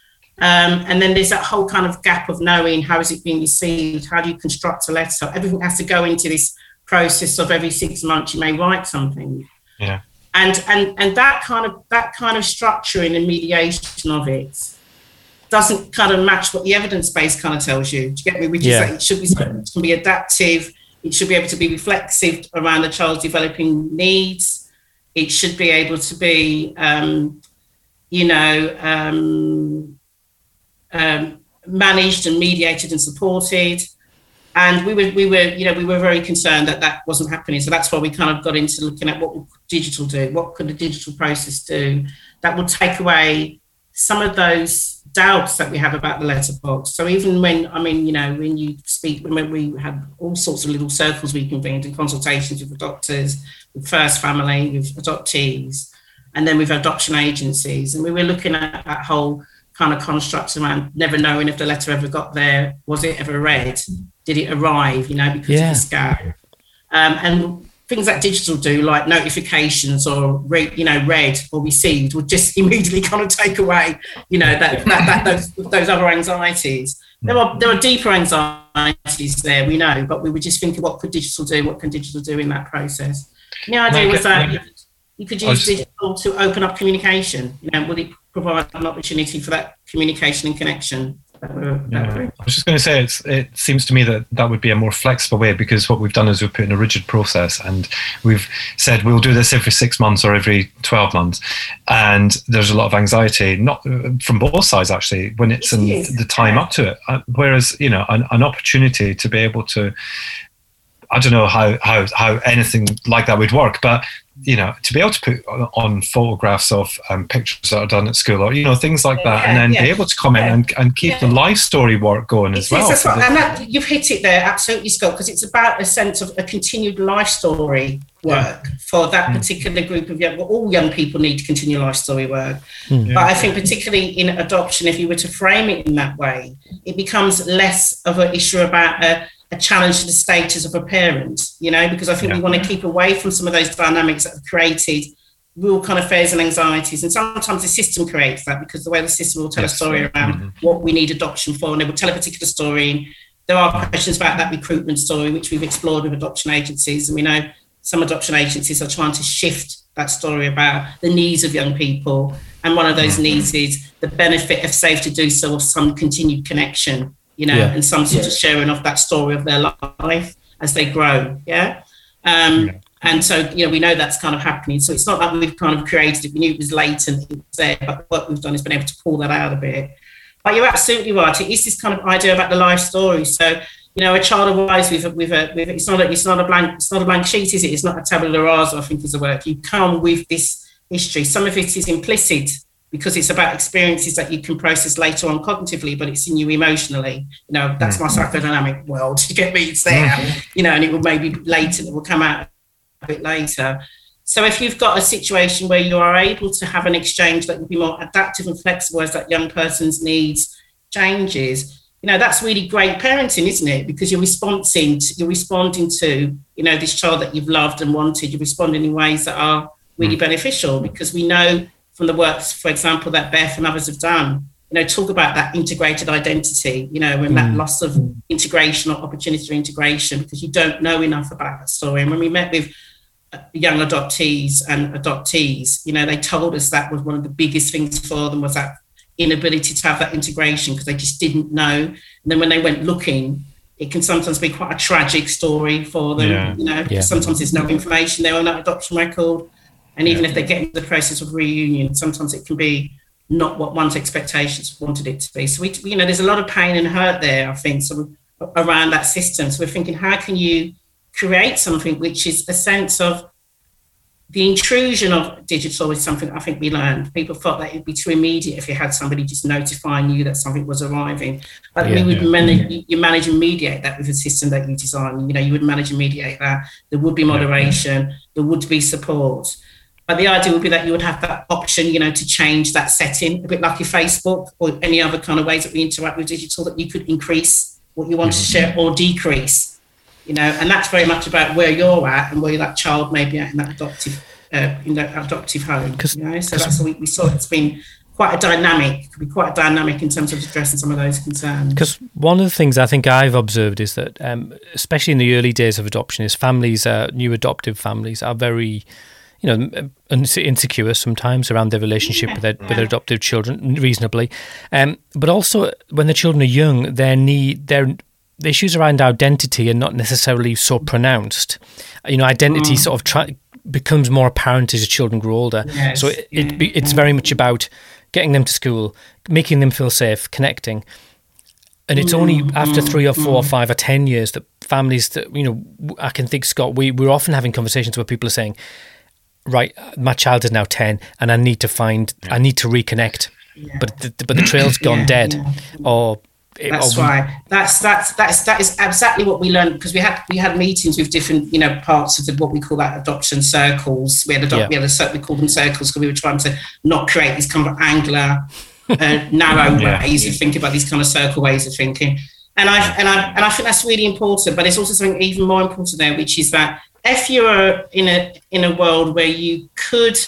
Um, and then there's that whole kind of gap of knowing how is it being received, how do you construct a letter? Everything has to go into this process of every six months you may write something. Yeah. And and and that kind of that kind of structuring and mediation of it doesn't kind of match what the evidence base kind of tells you. Do you get me? Which yeah. is that it should be it can be adaptive. It should be able to be reflexive around the child's developing needs. It should be able to be, um, you know, um, um, managed and mediated and supported. And we were, we were, you know, we were very concerned that that wasn't happening. So that's why we kind of got into looking at what would digital do, what could the digital process do that would take away some of those doubts that we have about the letterbox. So even when, I mean, you know, when you speak, when we had all sorts of little circles we convened and consultations with the doctors, with first family, with adoptees, and then with adoption agencies. And we were looking at that whole kind of construct around never knowing if the letter ever got there. Was it ever read? Did it arrive, you know, because yeah. of the gap? Um, and things that digital do, like notifications or, re, you know, read or received, would just immediately kind of take away, you know, that, that, that those, those other anxieties. There are there are deeper anxieties there, we know, but we were just thinking, what could digital do? What can digital do in that process? And the idea was that you could, you could use digital to open up communication. You know, would it provide an opportunity for that communication and connection? That were, that yeah. were. I was just going to say, it's, it seems to me that that would be a more flexible way, because what we've done is we've put in a rigid process and we've said we'll do this every six months or every twelve months. And there's a lot of anxiety, not from both sides actually, when it's in the time up to it. Whereas, you know, an, an opportunity to be able to, I don't know how, how, how anything like that would work, but you know, to be able to put on photographs of um, pictures that are done at school, or you know, things like that, yeah, and then yeah. be able to comment yeah. and, and keep yeah. the life story work going as it's, well. It's, and that, you've hit it there, absolutely, Scott, because it's about a sense of a continued life story work yeah. for that mm. particular group of young. Well, all young people need to continue life story work, mm. but I think particularly in adoption, if you were to frame it in that way, it becomes less of an issue about a. a challenge to the status of a parent, you know, because I think yeah. we want to keep away from some of those dynamics that have created real kind of fears and anxieties. And sometimes the system creates that, because the way the system will tell yes. a story around mm-hmm. what we need adoption for, and they will tell a particular story. And there are questions about that recruitment story, which we've explored with adoption agencies. And we know some adoption agencies are trying to shift that story about the needs of young people. And one of those mm-hmm. needs is the benefit of safe to do so of some continued connection, you know, yeah. and some sort yeah. of sharing of that story of their life as they grow, yeah? Um, yeah. And so, you know, we know that's kind of happening. So it's not that we've kind of created it, we knew it was latent, it was there, but what we've done is been able to pull that out a bit. But you're absolutely right, it is this kind of idea about the life story. So, you know, a child arrives with a, with a, with a it's not a, it's not a blank, it's not a blank sheet, is it? It's not a tabula rasa, I think is the word. You come with this history. Some of it is implicit, because it's about experiences that you can process later on cognitively, but it's in you emotionally. You know, that's my psychodynamic world. You get me? It's there, you know, and it will maybe later, it will come out a bit later. So if you've got a situation where you are able to have an exchange that will be more adaptive and flexible as that young person's needs changes, you know, that's really great parenting, isn't it? Because you're responding to, you're responding to, you know, this child that you've loved and wanted. You're responding in ways that are really beneficial, because we know from the work, for example, that Beth and others have done, you know, talk about that integrated identity, you know, and mm. that loss of integration or opportunity for integration, because you don't know enough about that story. And when we met with young adoptees and adoptees, you know, they told us that was one of the biggest things for them, was that inability to have that integration, because they just didn't know. And then when they went looking, it can sometimes be quite a tragic story for them, yeah. you know, yeah. sometimes there's no information there on that adoption record. And even yeah. if they get into the process of reunion, sometimes it can be not what one's expectations wanted it to be. So, we, you know, there's a lot of pain and hurt there, I think, so around that system. So we're thinking, how can you create something which is a sense of the intrusion of digital is something I think we learned. People thought that it'd be too immediate if you had somebody just notifying you that something was arriving. But yeah, we would yeah. manage, you, you manage and mediate that with a system that you design. You know, you would manage and mediate that. There would be moderation. Yeah. There would be support. But the idea would be that you would have that option, you know, to change that setting, a bit like your Facebook or any other kind of ways that we interact with digital, that you could increase what you want mm-hmm. to share or decrease. You know, and that's very much about where you're at and where that child may be at in that adoptive, uh, in that adoptive home. You know, so that's what we, we saw. It's been quite a dynamic. It could be quite a dynamic in terms of addressing some of those concerns. Because one of the things I think I've observed is that, um, especially in the early days of adoption, is families, uh, new adoptive families, are very, you know, insecure sometimes around their relationship yeah, with, their, yeah. with their adoptive children, reasonably. Um, but also, when the children are young, their need, their the issues around identity are not necessarily so pronounced. You know, identity mm. sort of try, becomes more apparent as your children grow older. Yes. So it, it it's very much about getting them to school, making them feel safe, connecting. And it's only mm, after three or four mm. or five or ten years that families that, you know, I can think, Scott, we, we're often having conversations where people are saying, right, my child is now ten and I need to find, yeah. I need to reconnect. Yeah. But, the, but the trail's gone yeah, dead. Yeah. Or That's right. That's that's that's that is exactly what we learned, because we had we had meetings with different, you know, parts of the, what we call that adoption circles. We had a yeah. we had a circle, we called them circles, because we were trying to not create these kind of angular, uh, narrow yeah. ways of thinking about these kind of circle ways of thinking. And I and I and I think that's really important. But there's also something even more important there, which is that if you're in a in a world where you could,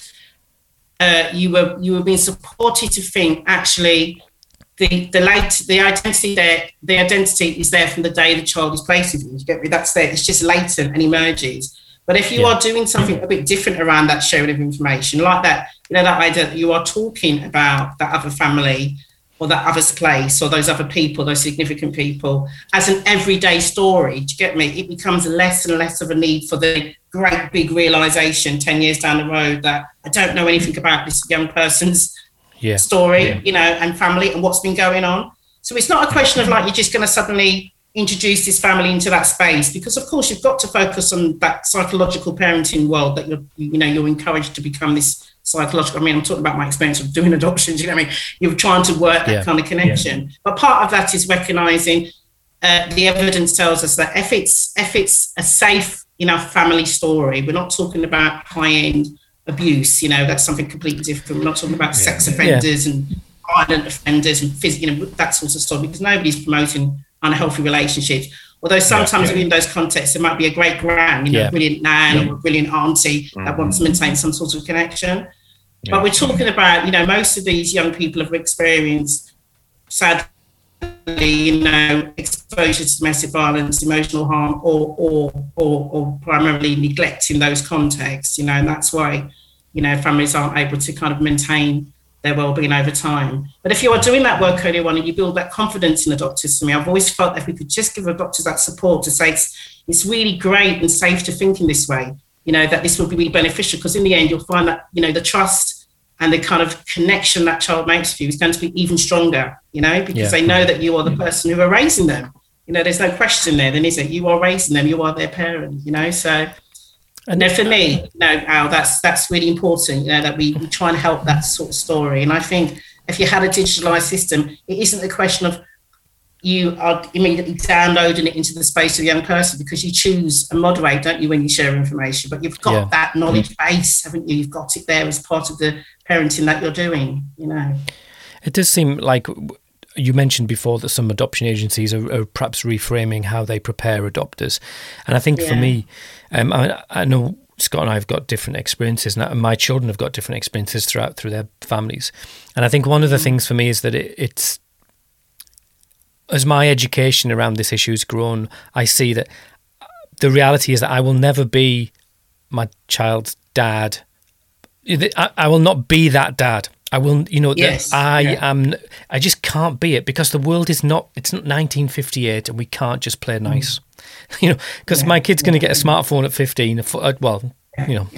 uh, you were you were being supported to think actually. The the late the identity there the identity is there from the day the child is placed with you. You get me? That's there. It's just latent and emerges. But if you yeah. are doing something a bit different around that sharing of information, like that, you know, that idea that you are talking about that other family or that other's place or those other people, those significant people, as an everyday story. Do you get me? It becomes less and less of a need for the great big realization ten years down the road that I don't know anything about this young person's Yeah. story, yeah. you know, and family and what's been going on. So it's not a question of like you're just going to suddenly introduce this family into that space, because of course you've got to focus on that psychological parenting world that you're, you know, you're encouraged to become this psychological. I mean, I'm talking about my experience of doing adoptions. You know what I mean? You're trying to work that yeah. kind of connection, yeah. but part of that is recognizing uh, the evidence tells us that if it's if it's a safe enough family story, we're not talking about high end abuse, you know, that's something completely different. We're not talking about yeah. sex offenders yeah. and violent offenders and phys- you know, that sort of stuff, because nobody's promoting unhealthy relationships. Although sometimes yeah, yeah. in those contexts, there might be a great gran, you know, yeah. a brilliant nan yeah. or a brilliant auntie mm-hmm. that wants to maintain some sort of connection. Yeah. But we're talking about, you know, most of these young people have experienced, sadly, you know, exposure to domestic violence, emotional harm, or or or, or primarily neglect in those contexts, you know, and that's why, you know, families aren't able to kind of maintain their well-being over time. But if you are doing that work early on and you build that confidence in the doctors, for me, I've always felt that if we could just give the doctors that support to say it's, it's really great and safe to think in this way, you know, that this will be really beneficial, because in the end you'll find that, you know, the trust and the kind of connection that child makes with you is going to be even stronger, you know, because yeah. they know that you are the person who are raising them. You know, there's no question there, then is it? You are raising them, you are their parent, you know, so... And no, for me, no, Al, that's that's really important, you know, that we, we try and help that sort of story. And I think if you had a digitalised system, it isn't a question of you are immediately downloading it into the space of the young person, because you choose and moderate, don't you, when you share information. But you've got yeah. that knowledge base, haven't you? You've got it there as part of the parenting that you're doing, you know. It does seem like... You mentioned before that some adoption agencies are, are perhaps reframing how they prepare adopters. And I think yeah. for me, um, I, I know Scott and I have got different experiences, and my children have got different experiences throughout through their families. And I think one of the things for me is that it, it's, as my education around this issue has grown, I see that the reality is that I will never be my child's dad. I, I will not be that dad. I will, you know, yes, I yeah. am. I just can't be it because the world is not. It's not nineteen fifty-eight, and we can't just play nice, mm. you know. Because yeah, my kid's yeah. going to get a smartphone at fifteen. Well, you know,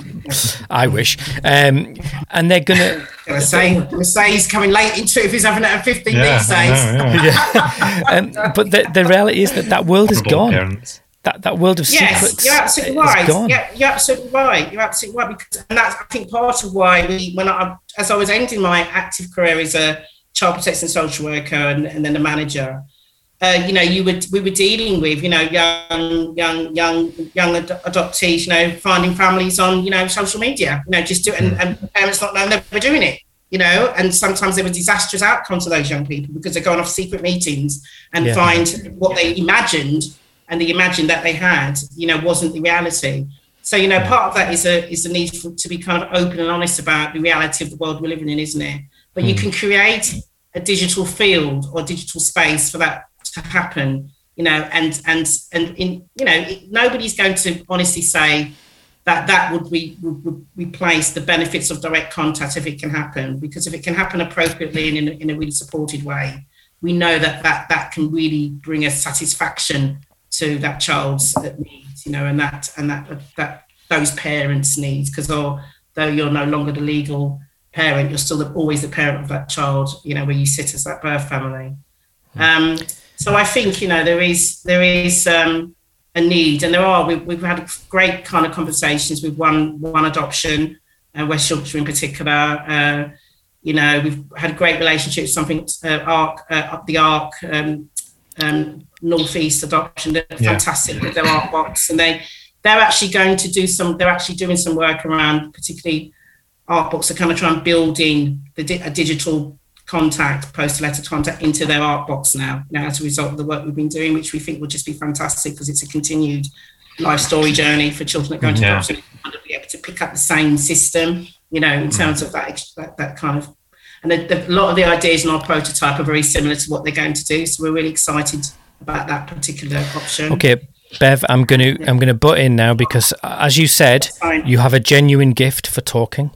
I wish. Um, and they're going to. I say, I say he's coming late into it if he's having it at fifteen yeah, these days. Know, yeah. um, but the the reality is that that world is gone. Parents. That that world of yes, secrets. You're absolutely right. Yeah, you're absolutely right. You're absolutely right. Because, and that's I think part of why we, when I, as I was ending my active career as a child protection social worker and, and then a manager, uh, you know, you would we were dealing with, you know, young, young, young, young ad- adoptees, you know, finding families on, you know, social media, you know, just do it, and, and parents not knowing they were doing it, you know, and sometimes there were disastrous outcomes to those young people because they're going off secret meetings and yeah. find what they imagined. And the imagine that they had, you know, wasn't the reality. So, you know, part of that is a is the need for, to be kind of open and honest about the reality of the world we're living in, isn't it? But mm. you can create a digital field or digital space for that to happen, you know, and and and in you know, it, nobody's going to honestly say that that would, re, would, would replace the benefits of direct contact if it can happen, because if it can happen appropriately and in a, in a really supported way, we know that that that can really bring a satisfaction to that child's needs, you know, and that and that that those parents' needs, because although you're no longer the legal parent, you're still the, always the parent of that child, you know, where you sit as that birth family. Mm. Um, so I think, you know, there is there is um, a need, and there are. We've, we've had great kind of conversations with one one adoption, uh, West Yorkshire in particular. Uh, you know, we've had a great relationship with something uh, Arc, uh, up the Arc. Um, um, Northeast Adoption, they're yeah. fantastic with their art box, and they they're actually going to do some they're actually doing some work around particularly art books to kind of try and build in the di- a digital contact, post letter contact into their art box now, you know, as a result of the work we've been doing, which we think will just be fantastic because it's a continued life story journey for children that go into yeah. adoption to be able to pick up the same system, you know, in terms of that that, that kind of. And the, the, a lot of the ideas in our prototype are very similar to what they're going to do. So we're really excited about that particular option. Okay, Bev, I'm going to I'm going to butt in now because, as you said, you have a genuine gift for talking,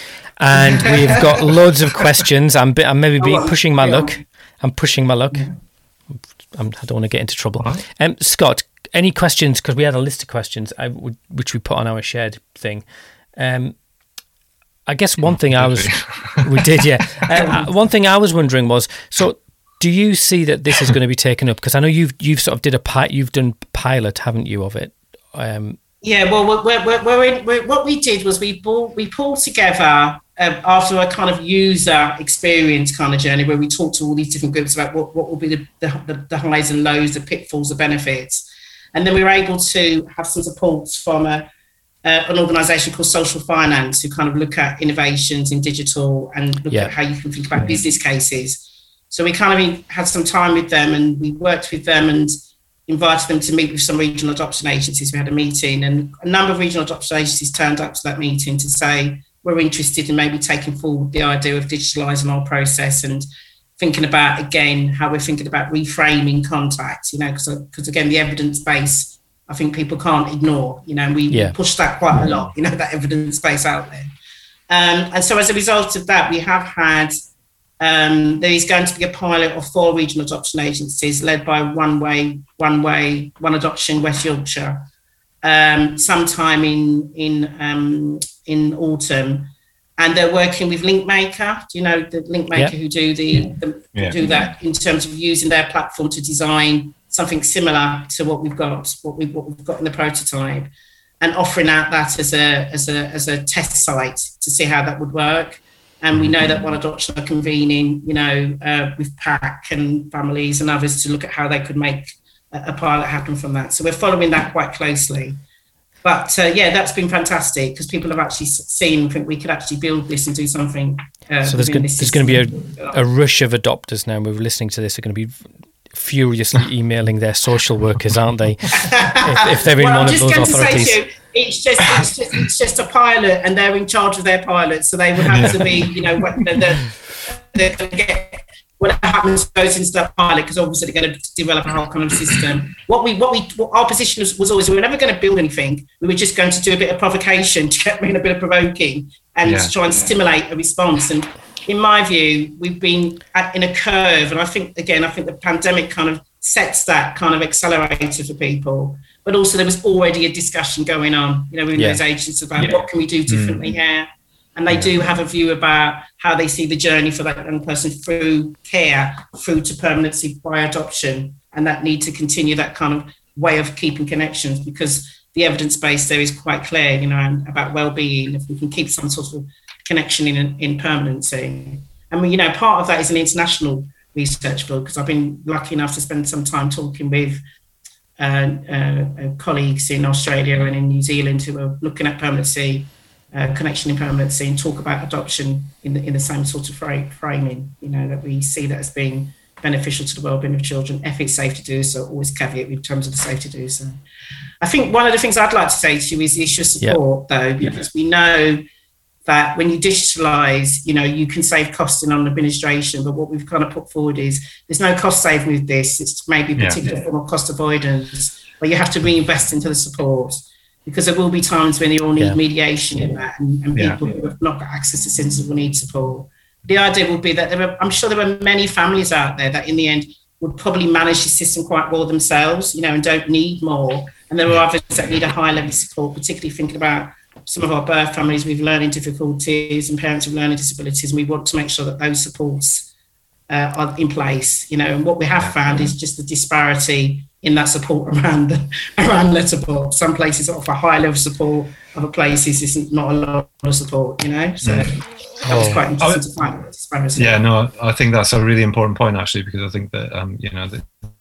and we've got loads of questions. I'm I'm maybe be pushing my luck. I'm pushing my luck. I'm, I don't want to get into trouble. Um, Scott, any questions? Because we had a list of questions I, which we put on our shared thing. Um, I guess one thing I was, we did, yeah. Uh, one thing I was wondering was, so do you see that this is going to be taken up? Because I know you've you've sort of did a pi- you've done pilot, haven't you, of it? Um, yeah. Well, we're, we're, we're in, we're, what we did was we pulled we pulled together um, after a kind of user experience kind of journey where we talked to all these different groups about what, what will be the, the the highs and lows, the pitfalls, the benefits, and then we were able to have some support from a. Uh, an organisation called Social Finance, who kind of look at innovations in digital and look yeah. at how you can think about business cases. So we kind of had some time with them, and we worked with them and invited them to meet with some regional adoption agencies. We had a meeting, and a number of regional adoption agencies turned up to that meeting to say we're interested in maybe taking forward the idea of digitalising our process and thinking about, again, how we're thinking about reframing contact, you know, because again, the evidence base, I think people can't ignore, you know, and we yeah. push that quite a lot, you know, that evidence base out there. Um, and so as a result of that, we have had, um, there is going to be a pilot of four regional adoption agencies led by One Way, One Way, One Adoption West Yorkshire, um, sometime in in um, in autumn. And they're working with Linkmaker, do you know the Linkmaker yeah. who do the, the yeah. do that in terms of using their platform to design something similar to what we've got, what we've, what we've got in the prototype, and offering out that as a as a as a test site to see how that would work. And we know that One Adoption are convening, you know, uh, with P A C and families and others to look at how they could make a, a pilot happen from that. So we're following that quite closely. But uh, yeah, that's been fantastic because people have actually seen, think we could actually build this and do something. Uh, so there's going, there's going to be a, a rush of adopters now. We're listening to this. Are going to be furiously emailing their social workers, aren't they? if, if they're in well, one I'm of just those going authorities. To say to you, it's just it's just it's just a pilot, and they're in charge of their pilot, so they would have to be, you know, they're, they're going to get whatever happens goes into that pilot, because obviously they're going to develop a whole kind of system. What we what we what our position was, was always we were never going to build anything. We were just going to do a bit of provocation to get in a bit of provoking and yeah. to try and stimulate a response. And in my view, we've been at, in a curve, and I think again, I think the pandemic kind of sets that kind of accelerator for people. But also there was already a discussion going on, you know, in yeah. those agents about yeah. what can we do differently mm. here. And they do have a view about how they see the journey for that young person through care, through to permanency by adoption, and that need to continue that kind of way of keeping connections, because the evidence base there is quite clear, you know, about well-being, if we can keep some sort of connection in in permanency. I mean, you know, part of that is an international research field, because I've been lucky enough to spend some time talking with uh, uh, colleagues in Australia and in New Zealand who are looking at permanency, uh, connection in permanency, and talk about adoption in the, in the same sort of frame, framing, you know, that we see that as being beneficial to the well-being of children, if it's safe to do so, always caveat in terms of the safe to do so. I think one of the things I'd like to say to you is the issue of support, yep. though, because yep. we know that when you digitalise, you know, you can save costing on administration, but what we've kind of put forward is there's no cost saving with this. It's maybe a particular yeah. form of cost avoidance, but you have to reinvest into the support, because there will be times when you all need yeah. mediation in that, and, and people yeah. who have not got access to centres will need support. The idea would be that there are, I'm sure there are many families out there that in the end would probably manage the system quite well themselves, you know, and don't need more. And there are others that need a high level of support, particularly thinking about some of our birth families with learning difficulties and parents with learning disabilities, and we want to make sure that those supports uh, are in place, you know. And what we have found is just the disparity in that support around around letterbox. Some places offer high level support, other places isn't not a lot of support, you know. So mm. that was quite interesting oh, to find that disparity. Yeah, no, I think that's a really important point actually, because I think that um, you know, that,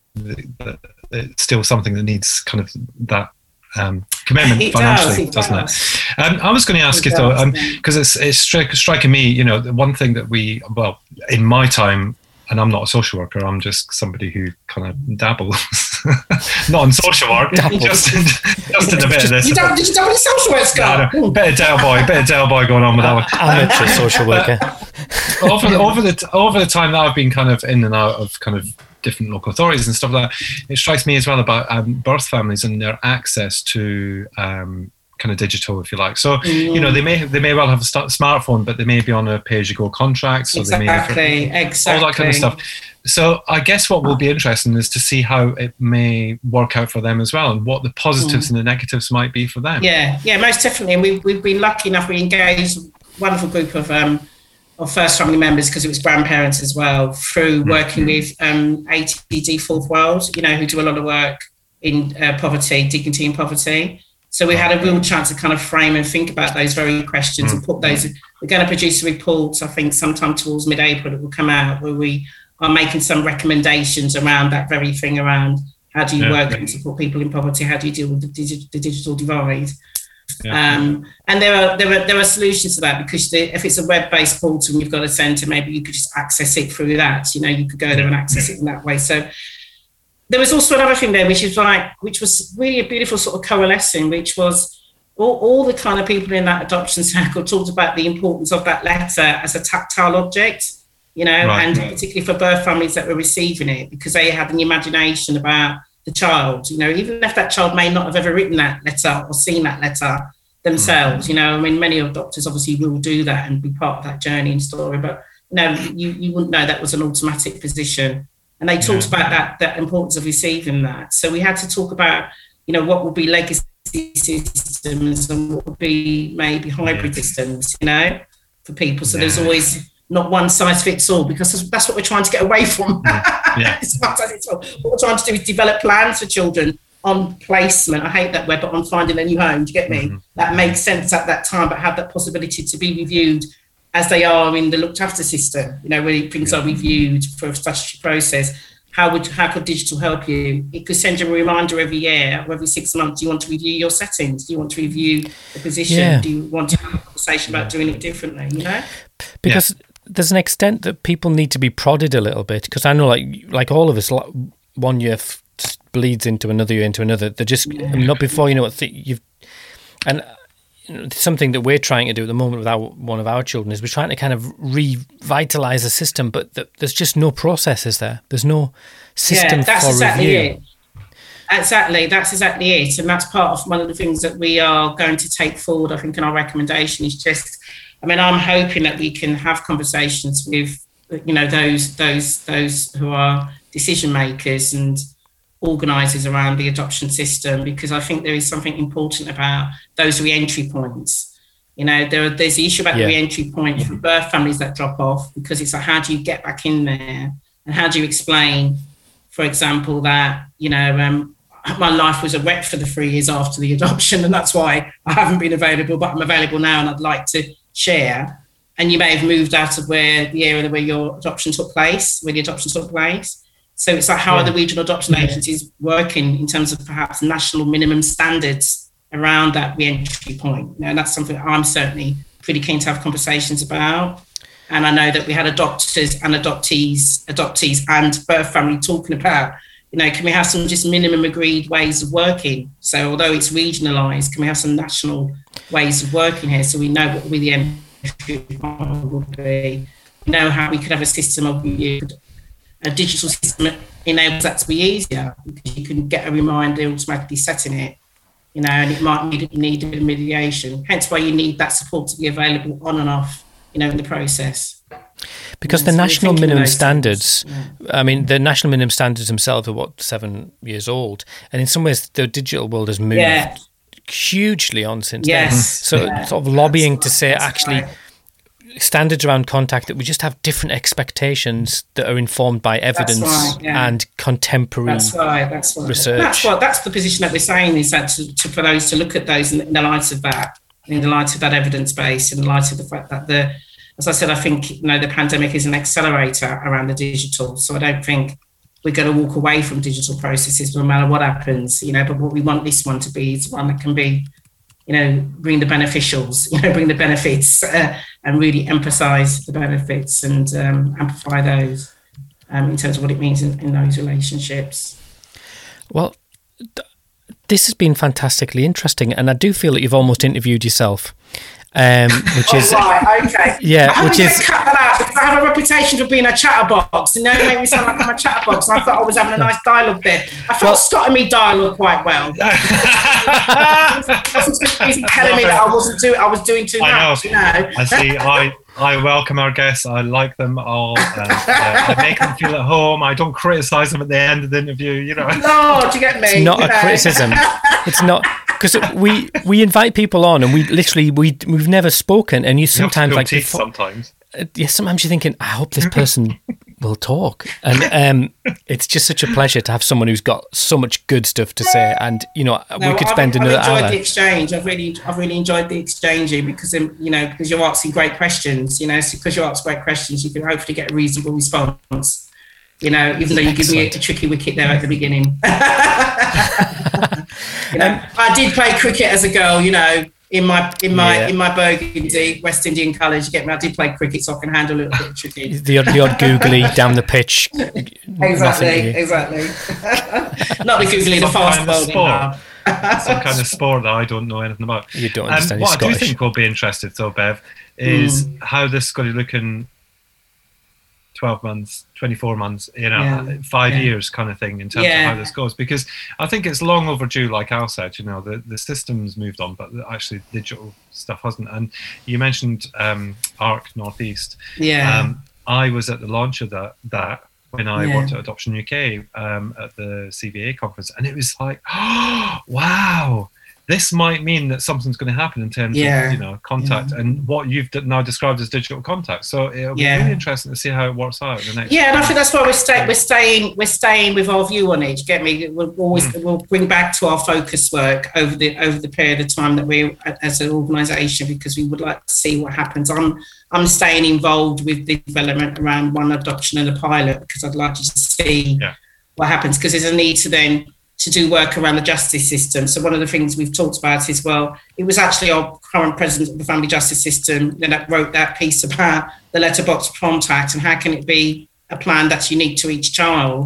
that it's still something that needs kind of that Um, commitment it financially, does, it doesn't does. it? Um, I was going to ask it you though, because um, it's, it's stri- striking me, you know, the one thing that we, well, in my time, and I'm not a social worker, I'm just somebody who kind of dabbles, not in social work, just, in, just in a bit of this. You don't, did you dabble in social work, Scott? No, no, bit of Del Boy, bit of Del Boy going on with that one. Amateur social worker. over, the, over, the, over the time that I've been kind of in and out of kind of different local authorities and stuff like that, it strikes me as well about um, birth families and their access to um, kind of digital, if you like. So, mm. you know, they may they may well have a st- smartphone, but they may be on a pay-as-you-go contract. So exactly, they may exactly. all that kind of stuff. So I guess what will be interesting is to see how it may work out for them as well, and what the positives mm. and the negatives might be for them. Yeah, yeah, most definitely. And we've, we've been lucky enough, we engaged a wonderful group of um, of first family members, because it was grandparents as well, through working mm-hmm. with um, A T D Fourth World, you know, who do a lot of work in uh, poverty, dignity in poverty. So we had a real chance to kind of frame and think about those very questions mm-hmm. and put those, we're going to produce a report, I think sometime towards mid-April it will come out, where we are making some recommendations around that very thing, around how do you yeah, work yeah. and support people in poverty, how do you deal with the, digi- the digital divide. Yeah. Um, and there are there are there are solutions to that, because the, if it's a web-based portal and you've got a centre, maybe you could just access it through that. You know, you could go there and access it in that way. So there was also another thing there, which is like, which was really a beautiful sort of coalescing, which was all, all the kind of people in that adoption circle talked about the importance of that letter as a tactile object, you know, right. and particularly for birth families that were receiving it, because they had an imagination about the child, you know, even if that child may not have ever written that letter or seen that letter themselves, you know, I mean, many of doctors obviously will do that and be part of that journey and story, but you know, you, you wouldn't know that was an automatic position. And they talked yeah. about that, that importance of receiving that. So we had to talk about, you know, what would be legacy systems and what would be maybe hybrid yeah. systems, you know, for people. So yeah. there's always not one size fits all, because that's what we're trying to get away from. Yeah. It's one size fits all. What we're trying to do is develop plans for children on placement. I hate that word, but on finding a new home. Do you get me? Mm-hmm. That makes sense at that time, but have that possibility to be reviewed as they are in the looked after system. You know, where things yeah. are reviewed for a statutory process. How would how could digital help you? It could send you a reminder every year or every six months. Do you want to review your settings? Do you want to review the position? Yeah. Do you want to have a conversation about doing it differently? You know, because. Yeah. There's an extent that people need to be prodded a little bit, because I know, like like all of us, one year f- bleeds into another year into another. They're just yeah. I mean, not before you know what th- you've. And you know, something that we're trying to do at the moment with our, one of our children is we're trying to kind of revitalize the system, but the, there's just no processes there. There's no system yeah, that's for exactly review. It. Exactly, that's exactly it. And that's part of one of the things that we are going to take forward, I think, in our recommendation is just, I mean, I'm hoping that we can have conversations with, you know, those those those who are decision makers and organisers around the adoption system, because I think there is something important about those re-entry points. You know, there, there's the issue about yeah. the re-entry point for birth families that drop off, because it's like, how do you get back in there? And how do you explain, for example, that, you know, um, my life was a wreck for the three years after the adoption, and that's why I haven't been available, but I'm available now and I'd like to share. And you may have moved out of where the area where your adoption took place, where the adoption took place. So it's like, how yeah. are the regional adoption agencies working in terms of perhaps national minimum standards around that re-entry point? You know, and that's something I'm certainly pretty keen to have conversations about. And I know that we had adopters and adoptees, adoptees and birth family talking about, you know, can we have some just minimum agreed ways of working? So although it's regionalised, can we have some national ways of working here so we know what we the entry point will be? We know how we could have a system of review. A digital system enables that to be easier, because you can get a reminder automatically setting it, you know, and it might need, need a bit of mediation. Hence why you need that support to be available on and off, you know, in the process. Because yeah, the so national minimum standards, yeah. I mean, the national minimum standards themselves are, what, seven years old? And in some ways, the digital world has moved yeah. hugely on since yes. then. So yeah. sort of lobbying That's to say, right. actually, right. standards around contact, that we just have different expectations that are informed by evidence right, yeah. and contemporary that's right, that's right. research. That's what that's the position that we're saying, is that to, to for those to look at those in, in the light of that, in the light of that evidence base, in the light of the fact that the, as I said, I think, you know, the pandemic is an accelerator around the digital. So I don't think we're going to walk away from digital processes no matter what happens, you know. But what we want this one to be is one that can be, you know, bring the beneficials, you know, bring the benefits uh, and really emphasise the benefits and um, amplify those um, in terms of what it means in, in those relationships. Well, th- this has been fantastically interesting, and I do feel that you've almost interviewed yourself. Um, which is oh, right, okay. Yeah, I which is cut that out because I have a reputation for being a chatterbox, and they make me sound like I'm a chatterbox. And I thought I was having a nice dialogue there. I thought well, Scott and me dialogue quite well. Wasn't telling me that I wasn't doing. I was doing too I much. know. You know. I see. I I welcome our guests. I like them all. And, uh, I make them feel at home. I don't criticise them at the end of the interview. You know. No, do you get me? It's not you a know? criticism. It's not. Because we, we invite people on, and we literally we we've never spoken, and you sometimes you like before, sometimes uh, yeah sometimes you're thinking, I hope this person will talk, and um, it's just such a pleasure to have someone who's got so much good stuff to say, and you know no, we could I've, spend I've another enjoyed hour. the exchange. I've really I've really enjoyed the exchange because um, you know because you're asking great questions. You know, so because you ask great questions, you can hopefully get a reasonable response. You know, even though you give me a, a tricky wicket there at the beginning. You know, um, I did play cricket as a girl. You know, in my in my yeah. in my Burgundy West Indian colours. You get me. I did play cricket, so I can handle a little bit of tricky. The odd, the odd googly down the pitch. Exactly, exactly. Not the googly, the fast bowling. Some kind of sport that I don't know anything about. You don't understand. Um, what Scottish. I do think will be interested, though, Bev, is mm. how this is going to look in twelve months, twenty-four months, you know, yeah. five yeah. years kind of thing in terms yeah. of how this goes. Because I think it's long overdue, like Al said, you know, the, the system's moved on, but actually digital stuff hasn't. And you mentioned um, ARC Northeast. Yeah. Um, I was at the launch of that, that when I yeah. worked at Adoption U K um, at the C V A conference. And it was like, oh, wow. This might mean that something's going to happen in terms yeah. of, you know, contact yeah. and what you've now described as digital contact. So it'll be yeah. really interesting to see how it works out in the next. Yeah, and I think that's why we're staying. We're staying. We're staying with our view on it. You get me? We'll always mm. we'll bring back to our focus work over the over the period of time that we as an organisation, because we would like to see what happens. I'm I'm staying involved with the development around one adoption and a pilot, because I'd like to see yeah. what happens, because there's a need to then. to do work around the justice system. So one of the things we've talked about is, well, it was actually our current president of the family justice system that wrote that piece about the letterbox contact and how can it be a plan that's unique to each child.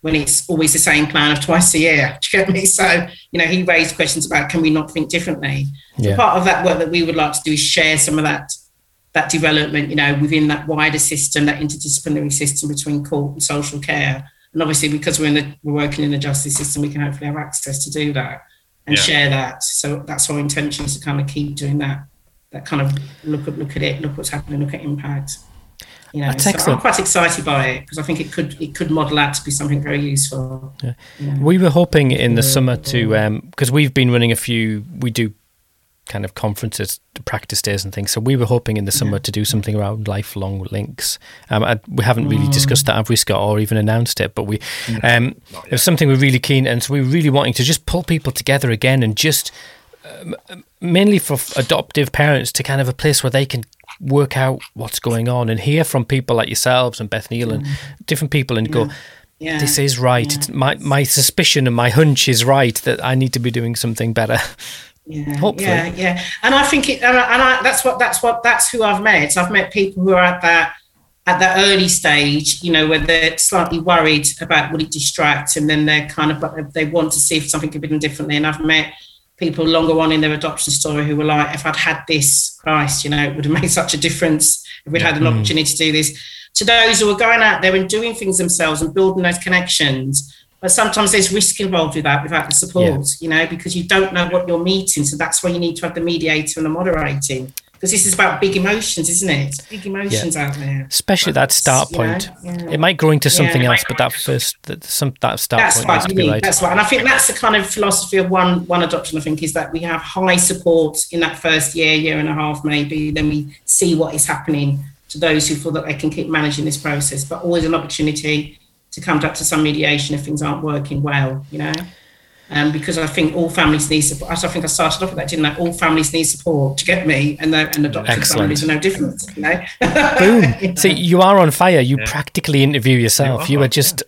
when it's always the same plan of twice a year. Do you get me? So, you know, he raised questions about, can we not think differently? So Yeah. part of that work that we would like to do is share some of that that development, you know, within that wider system, that interdisciplinary system between court and social care. And obviously, because we're in the, we're working in the justice system, we can hopefully have access to do that and Yeah. share that. So that's our intention, is to kind of keep doing that, that kind of look at look at it, look what's happening, look at impact. You know, That's so excellent. I'm quite excited by it, because I think it could it could model out to be something very useful. Yeah. You know. We were hoping in the summer to, because we've been running a few, we do kind of conferences, practice days and things. So we were hoping in the summer to do something around lifelong links. Um, I, we haven't really discussed that, have we, Scott, or even announced it, but we, um, it was something we're really keen, and so we were really wanting to just pull people together again, and just um, mainly for adoptive parents, to kind of a place where they can work out what's going on and hear from people like yourselves and Beth Neal and different people, and go, Yeah. this is right. Yeah. It's my, my suspicion and my hunch is right, that I need to be doing something better. Yeah, Hopefully. yeah, yeah, and I think it, and, I, and I, that's what that's what that's who I've met. I've met people who are at that at that early stage, you know, where they're slightly worried about will it distract, and then they're kind of they want to see if something could be done differently. And I've met people longer on in their adoption story who were like, if I'd had this, Christ, you know, it would have made such a difference if we'd had an opportunity to do this. To those who are going out there and doing things themselves and building those connections. But sometimes there's risk involved with that, without the support, yeah. you know, because you don't know what you're meeting. So that's why you need to have the mediator and the moderating, because this is about big emotions, isn't it? It's big emotions yeah. out there. Especially that start point. You know, yeah. It might grow into something yeah. else, but that first, that, some, that start that's point right, needs to be right. That's right. And I think that's the kind of philosophy of one, one adoption, I think, is that we have high support in that first year, year and a half maybe. Then we see what is happening to those who feel that they can keep managing this process, but always an opportunity to come up to some mediation if things aren't working well, you know, um, because I think all families need support. I think I started off with that, didn't I? All families need support, to get me, and the, and adopted Excellent. Families are no different, you know. Boom. You know? See, you are on fire. You yeah. practically interview yourself. You, you are just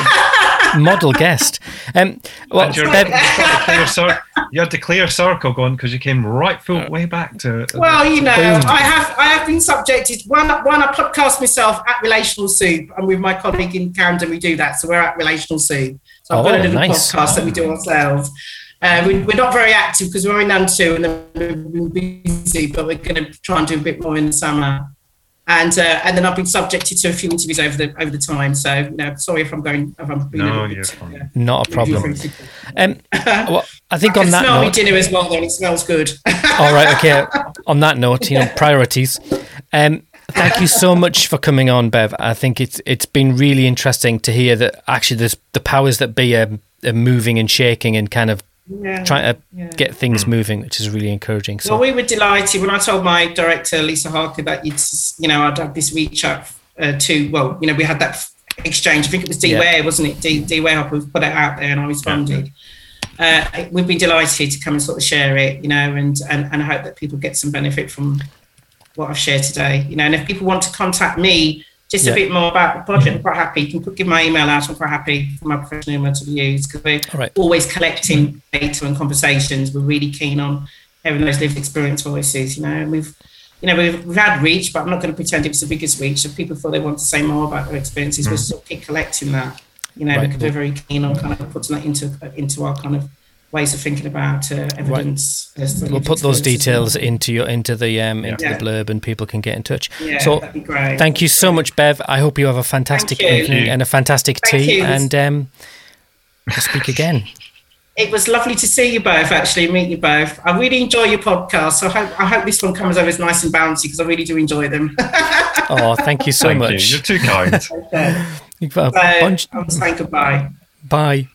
model guest. Um, well, you're, Beb- cir- you had the clear circle going, because you came right full way back to. to well, the, you know, boom. I have I have been subjected. One, one I podcast myself at Relational Soup, and with my colleague in Camden, we do that. So we're at Relational Soup. So I've oh, got a little nice. podcast that we do ourselves. Uh, we, we're not very active because we're in N two and then we're busy, but we're going to try and do a bit more in the summer. And uh, and then I've been subjected to a few interviews over the over the time. So, you know, sorry if I'm going. If I'm being no, a you're bit, fine. Uh, not a problem. Um, well, I think I on that smell note, my dinner as well. Then it smells good. All right, okay. On that note, you know, priorities. Um, thank you so much for coming on, Bev. I think it's it's been really interesting to hear that actually there's the powers that be are, are moving and shaking and kind of yeah, trying to yeah. get things moving, which is really encouraging. So well, we were delighted when I told my director, Lisa Harker, that it's, you know, I'd had this reach out uh, to, well, you know, we had that exchange. I think it was D yeah. Ware, wasn't it? D, D Ware Harker put it out there and I responded. Yeah. Uh, we'd be delighted to come and sort of share it, you know, and, and, and I hope that people get some benefit from what I've shared today, you know, and if people want to contact me, just yeah. a bit more about the project, I'm quite happy. You can put, give my email out. I'm quite happy for my professional email to be used, because we're right. always collecting data and conversations. We're really keen on having those lived experience voices, you know. And we've, you know, we've, we've had reach, but I'm not going to pretend it's the biggest reach. If people feel they want to say more about their experiences, mm-hmm. we'll still keep collecting that, you know, right. because we're very keen on kind of putting that into into our kind of ways of thinking about uh, evidence. Right. We'll put those details into your into the um, into yeah. the blurb, and people can get in touch. Yeah, so that'd be great. Thank you so much, Bev. I hope you have a fantastic evening and a fantastic thank tea. You. And um, we'll speak again. It was lovely to see you both, actually, meet you both. I really enjoy your podcast. So I hope, I hope this one comes over as nice and bouncy, because I really do enjoy them. Oh, thank you so thank much. You. You're too kind. Okay. You've got a so, bunch... I'm saying goodbye. Bye.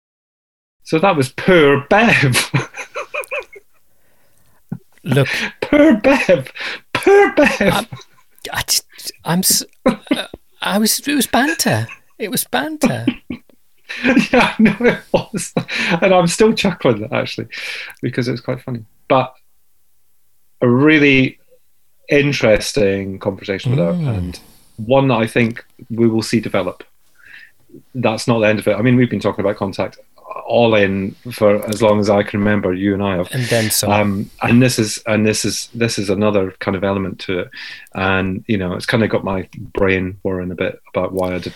So that was poor Bev. Look, poor Bev, poor Bev. I, I just, I'm. Uh, I was. It was banter. It was banter. Yeah, I know it was, and I'm still chuckling actually, because it was quite funny. But a really interesting conversation with her, mm. and one that I think we will see develop. That's not the end of it. I mean, we've been talking about contact all in for as long as I can remember, you and I have, and then some. Um, and this is and this is this is another kind of element to it, and you know, it's kind of got my brain worrying a bit about why I didn't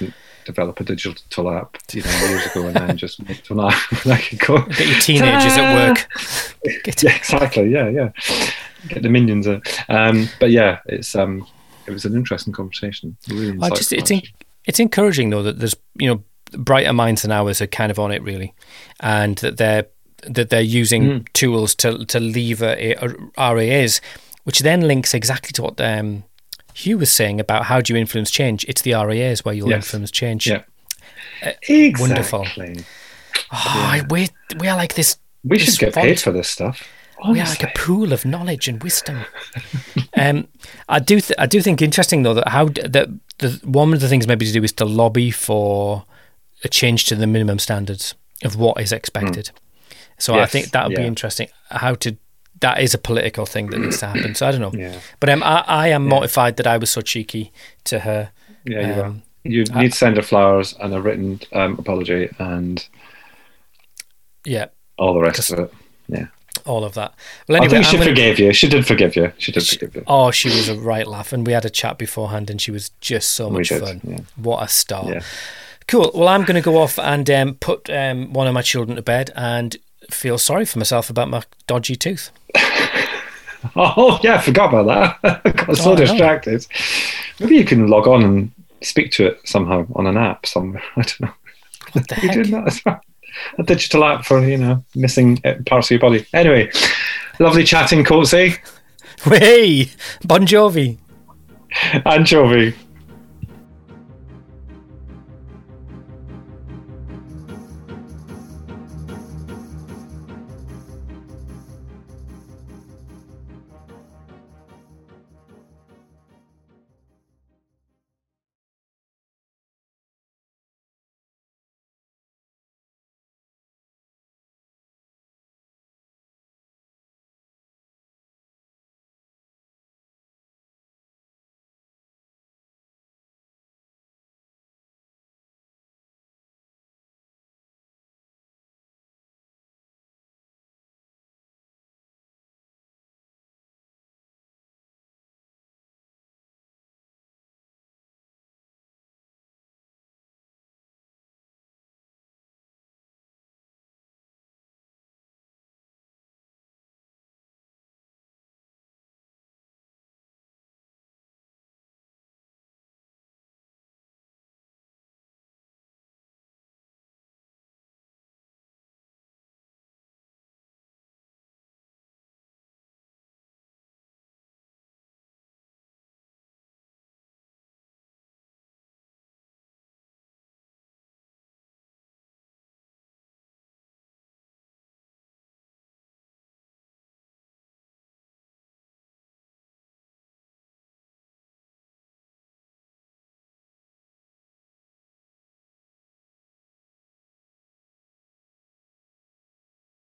develop a digital app, you know, years ago, and then just make it an app. And I could go, get your teenagers Ta-da! at work. Get yeah, exactly. Yeah, yeah. Get the minions. Uh, um, but yeah, it's um, it was an interesting conversation. Really I just it's in, it's encouraging though that there's you know brighter minds than ours are kind of on it really, and that they're that they're using mm. tools to to lever R A As, which then links exactly to what um, Hugh was saying about how do you influence change. It's the R A As where you'll yes. influence change. Yeah, uh, exactly. Wonderful. Oh, yeah. we we are like this. We this should get font. paid for this stuff. Honestly. We are like a pool of knowledge and wisdom. um, I do th- I do think interesting though that how that the one of the things maybe to do is to lobby for a change to the minimum standards of what is expected. Mm. So yes, I think that would yeah. be interesting. How to that is a political thing that needs to happen. So I don't know. Yeah. But um, I, I am yeah. mortified that I was so cheeky to her. Yeah, you um, are. You I, need to send her flowers and a written um, apology and yeah, all the rest of it. Yeah. All of that. Well, anyway, I think she gonna, forgave you. She did forgive you. She did she, forgive you. Oh, she was a right laugh, and we had a chat beforehand, and she was just so much did, fun. Yeah. What a star! Yeah. Cool. Well, I'm going to go off and um, put um, one of my children to bed and feel sorry for myself about my dodgy tooth. Oh yeah, I forgot about that. I got so oh, distracted. Maybe you can log on and speak to it somehow on an app somewhere. I don't know. What the heck? You doing that as well? A digital app for, you know, missing parts of your body. Anyway, lovely chatting, Coatsy. Hey, Bon Jovi. Anchovy.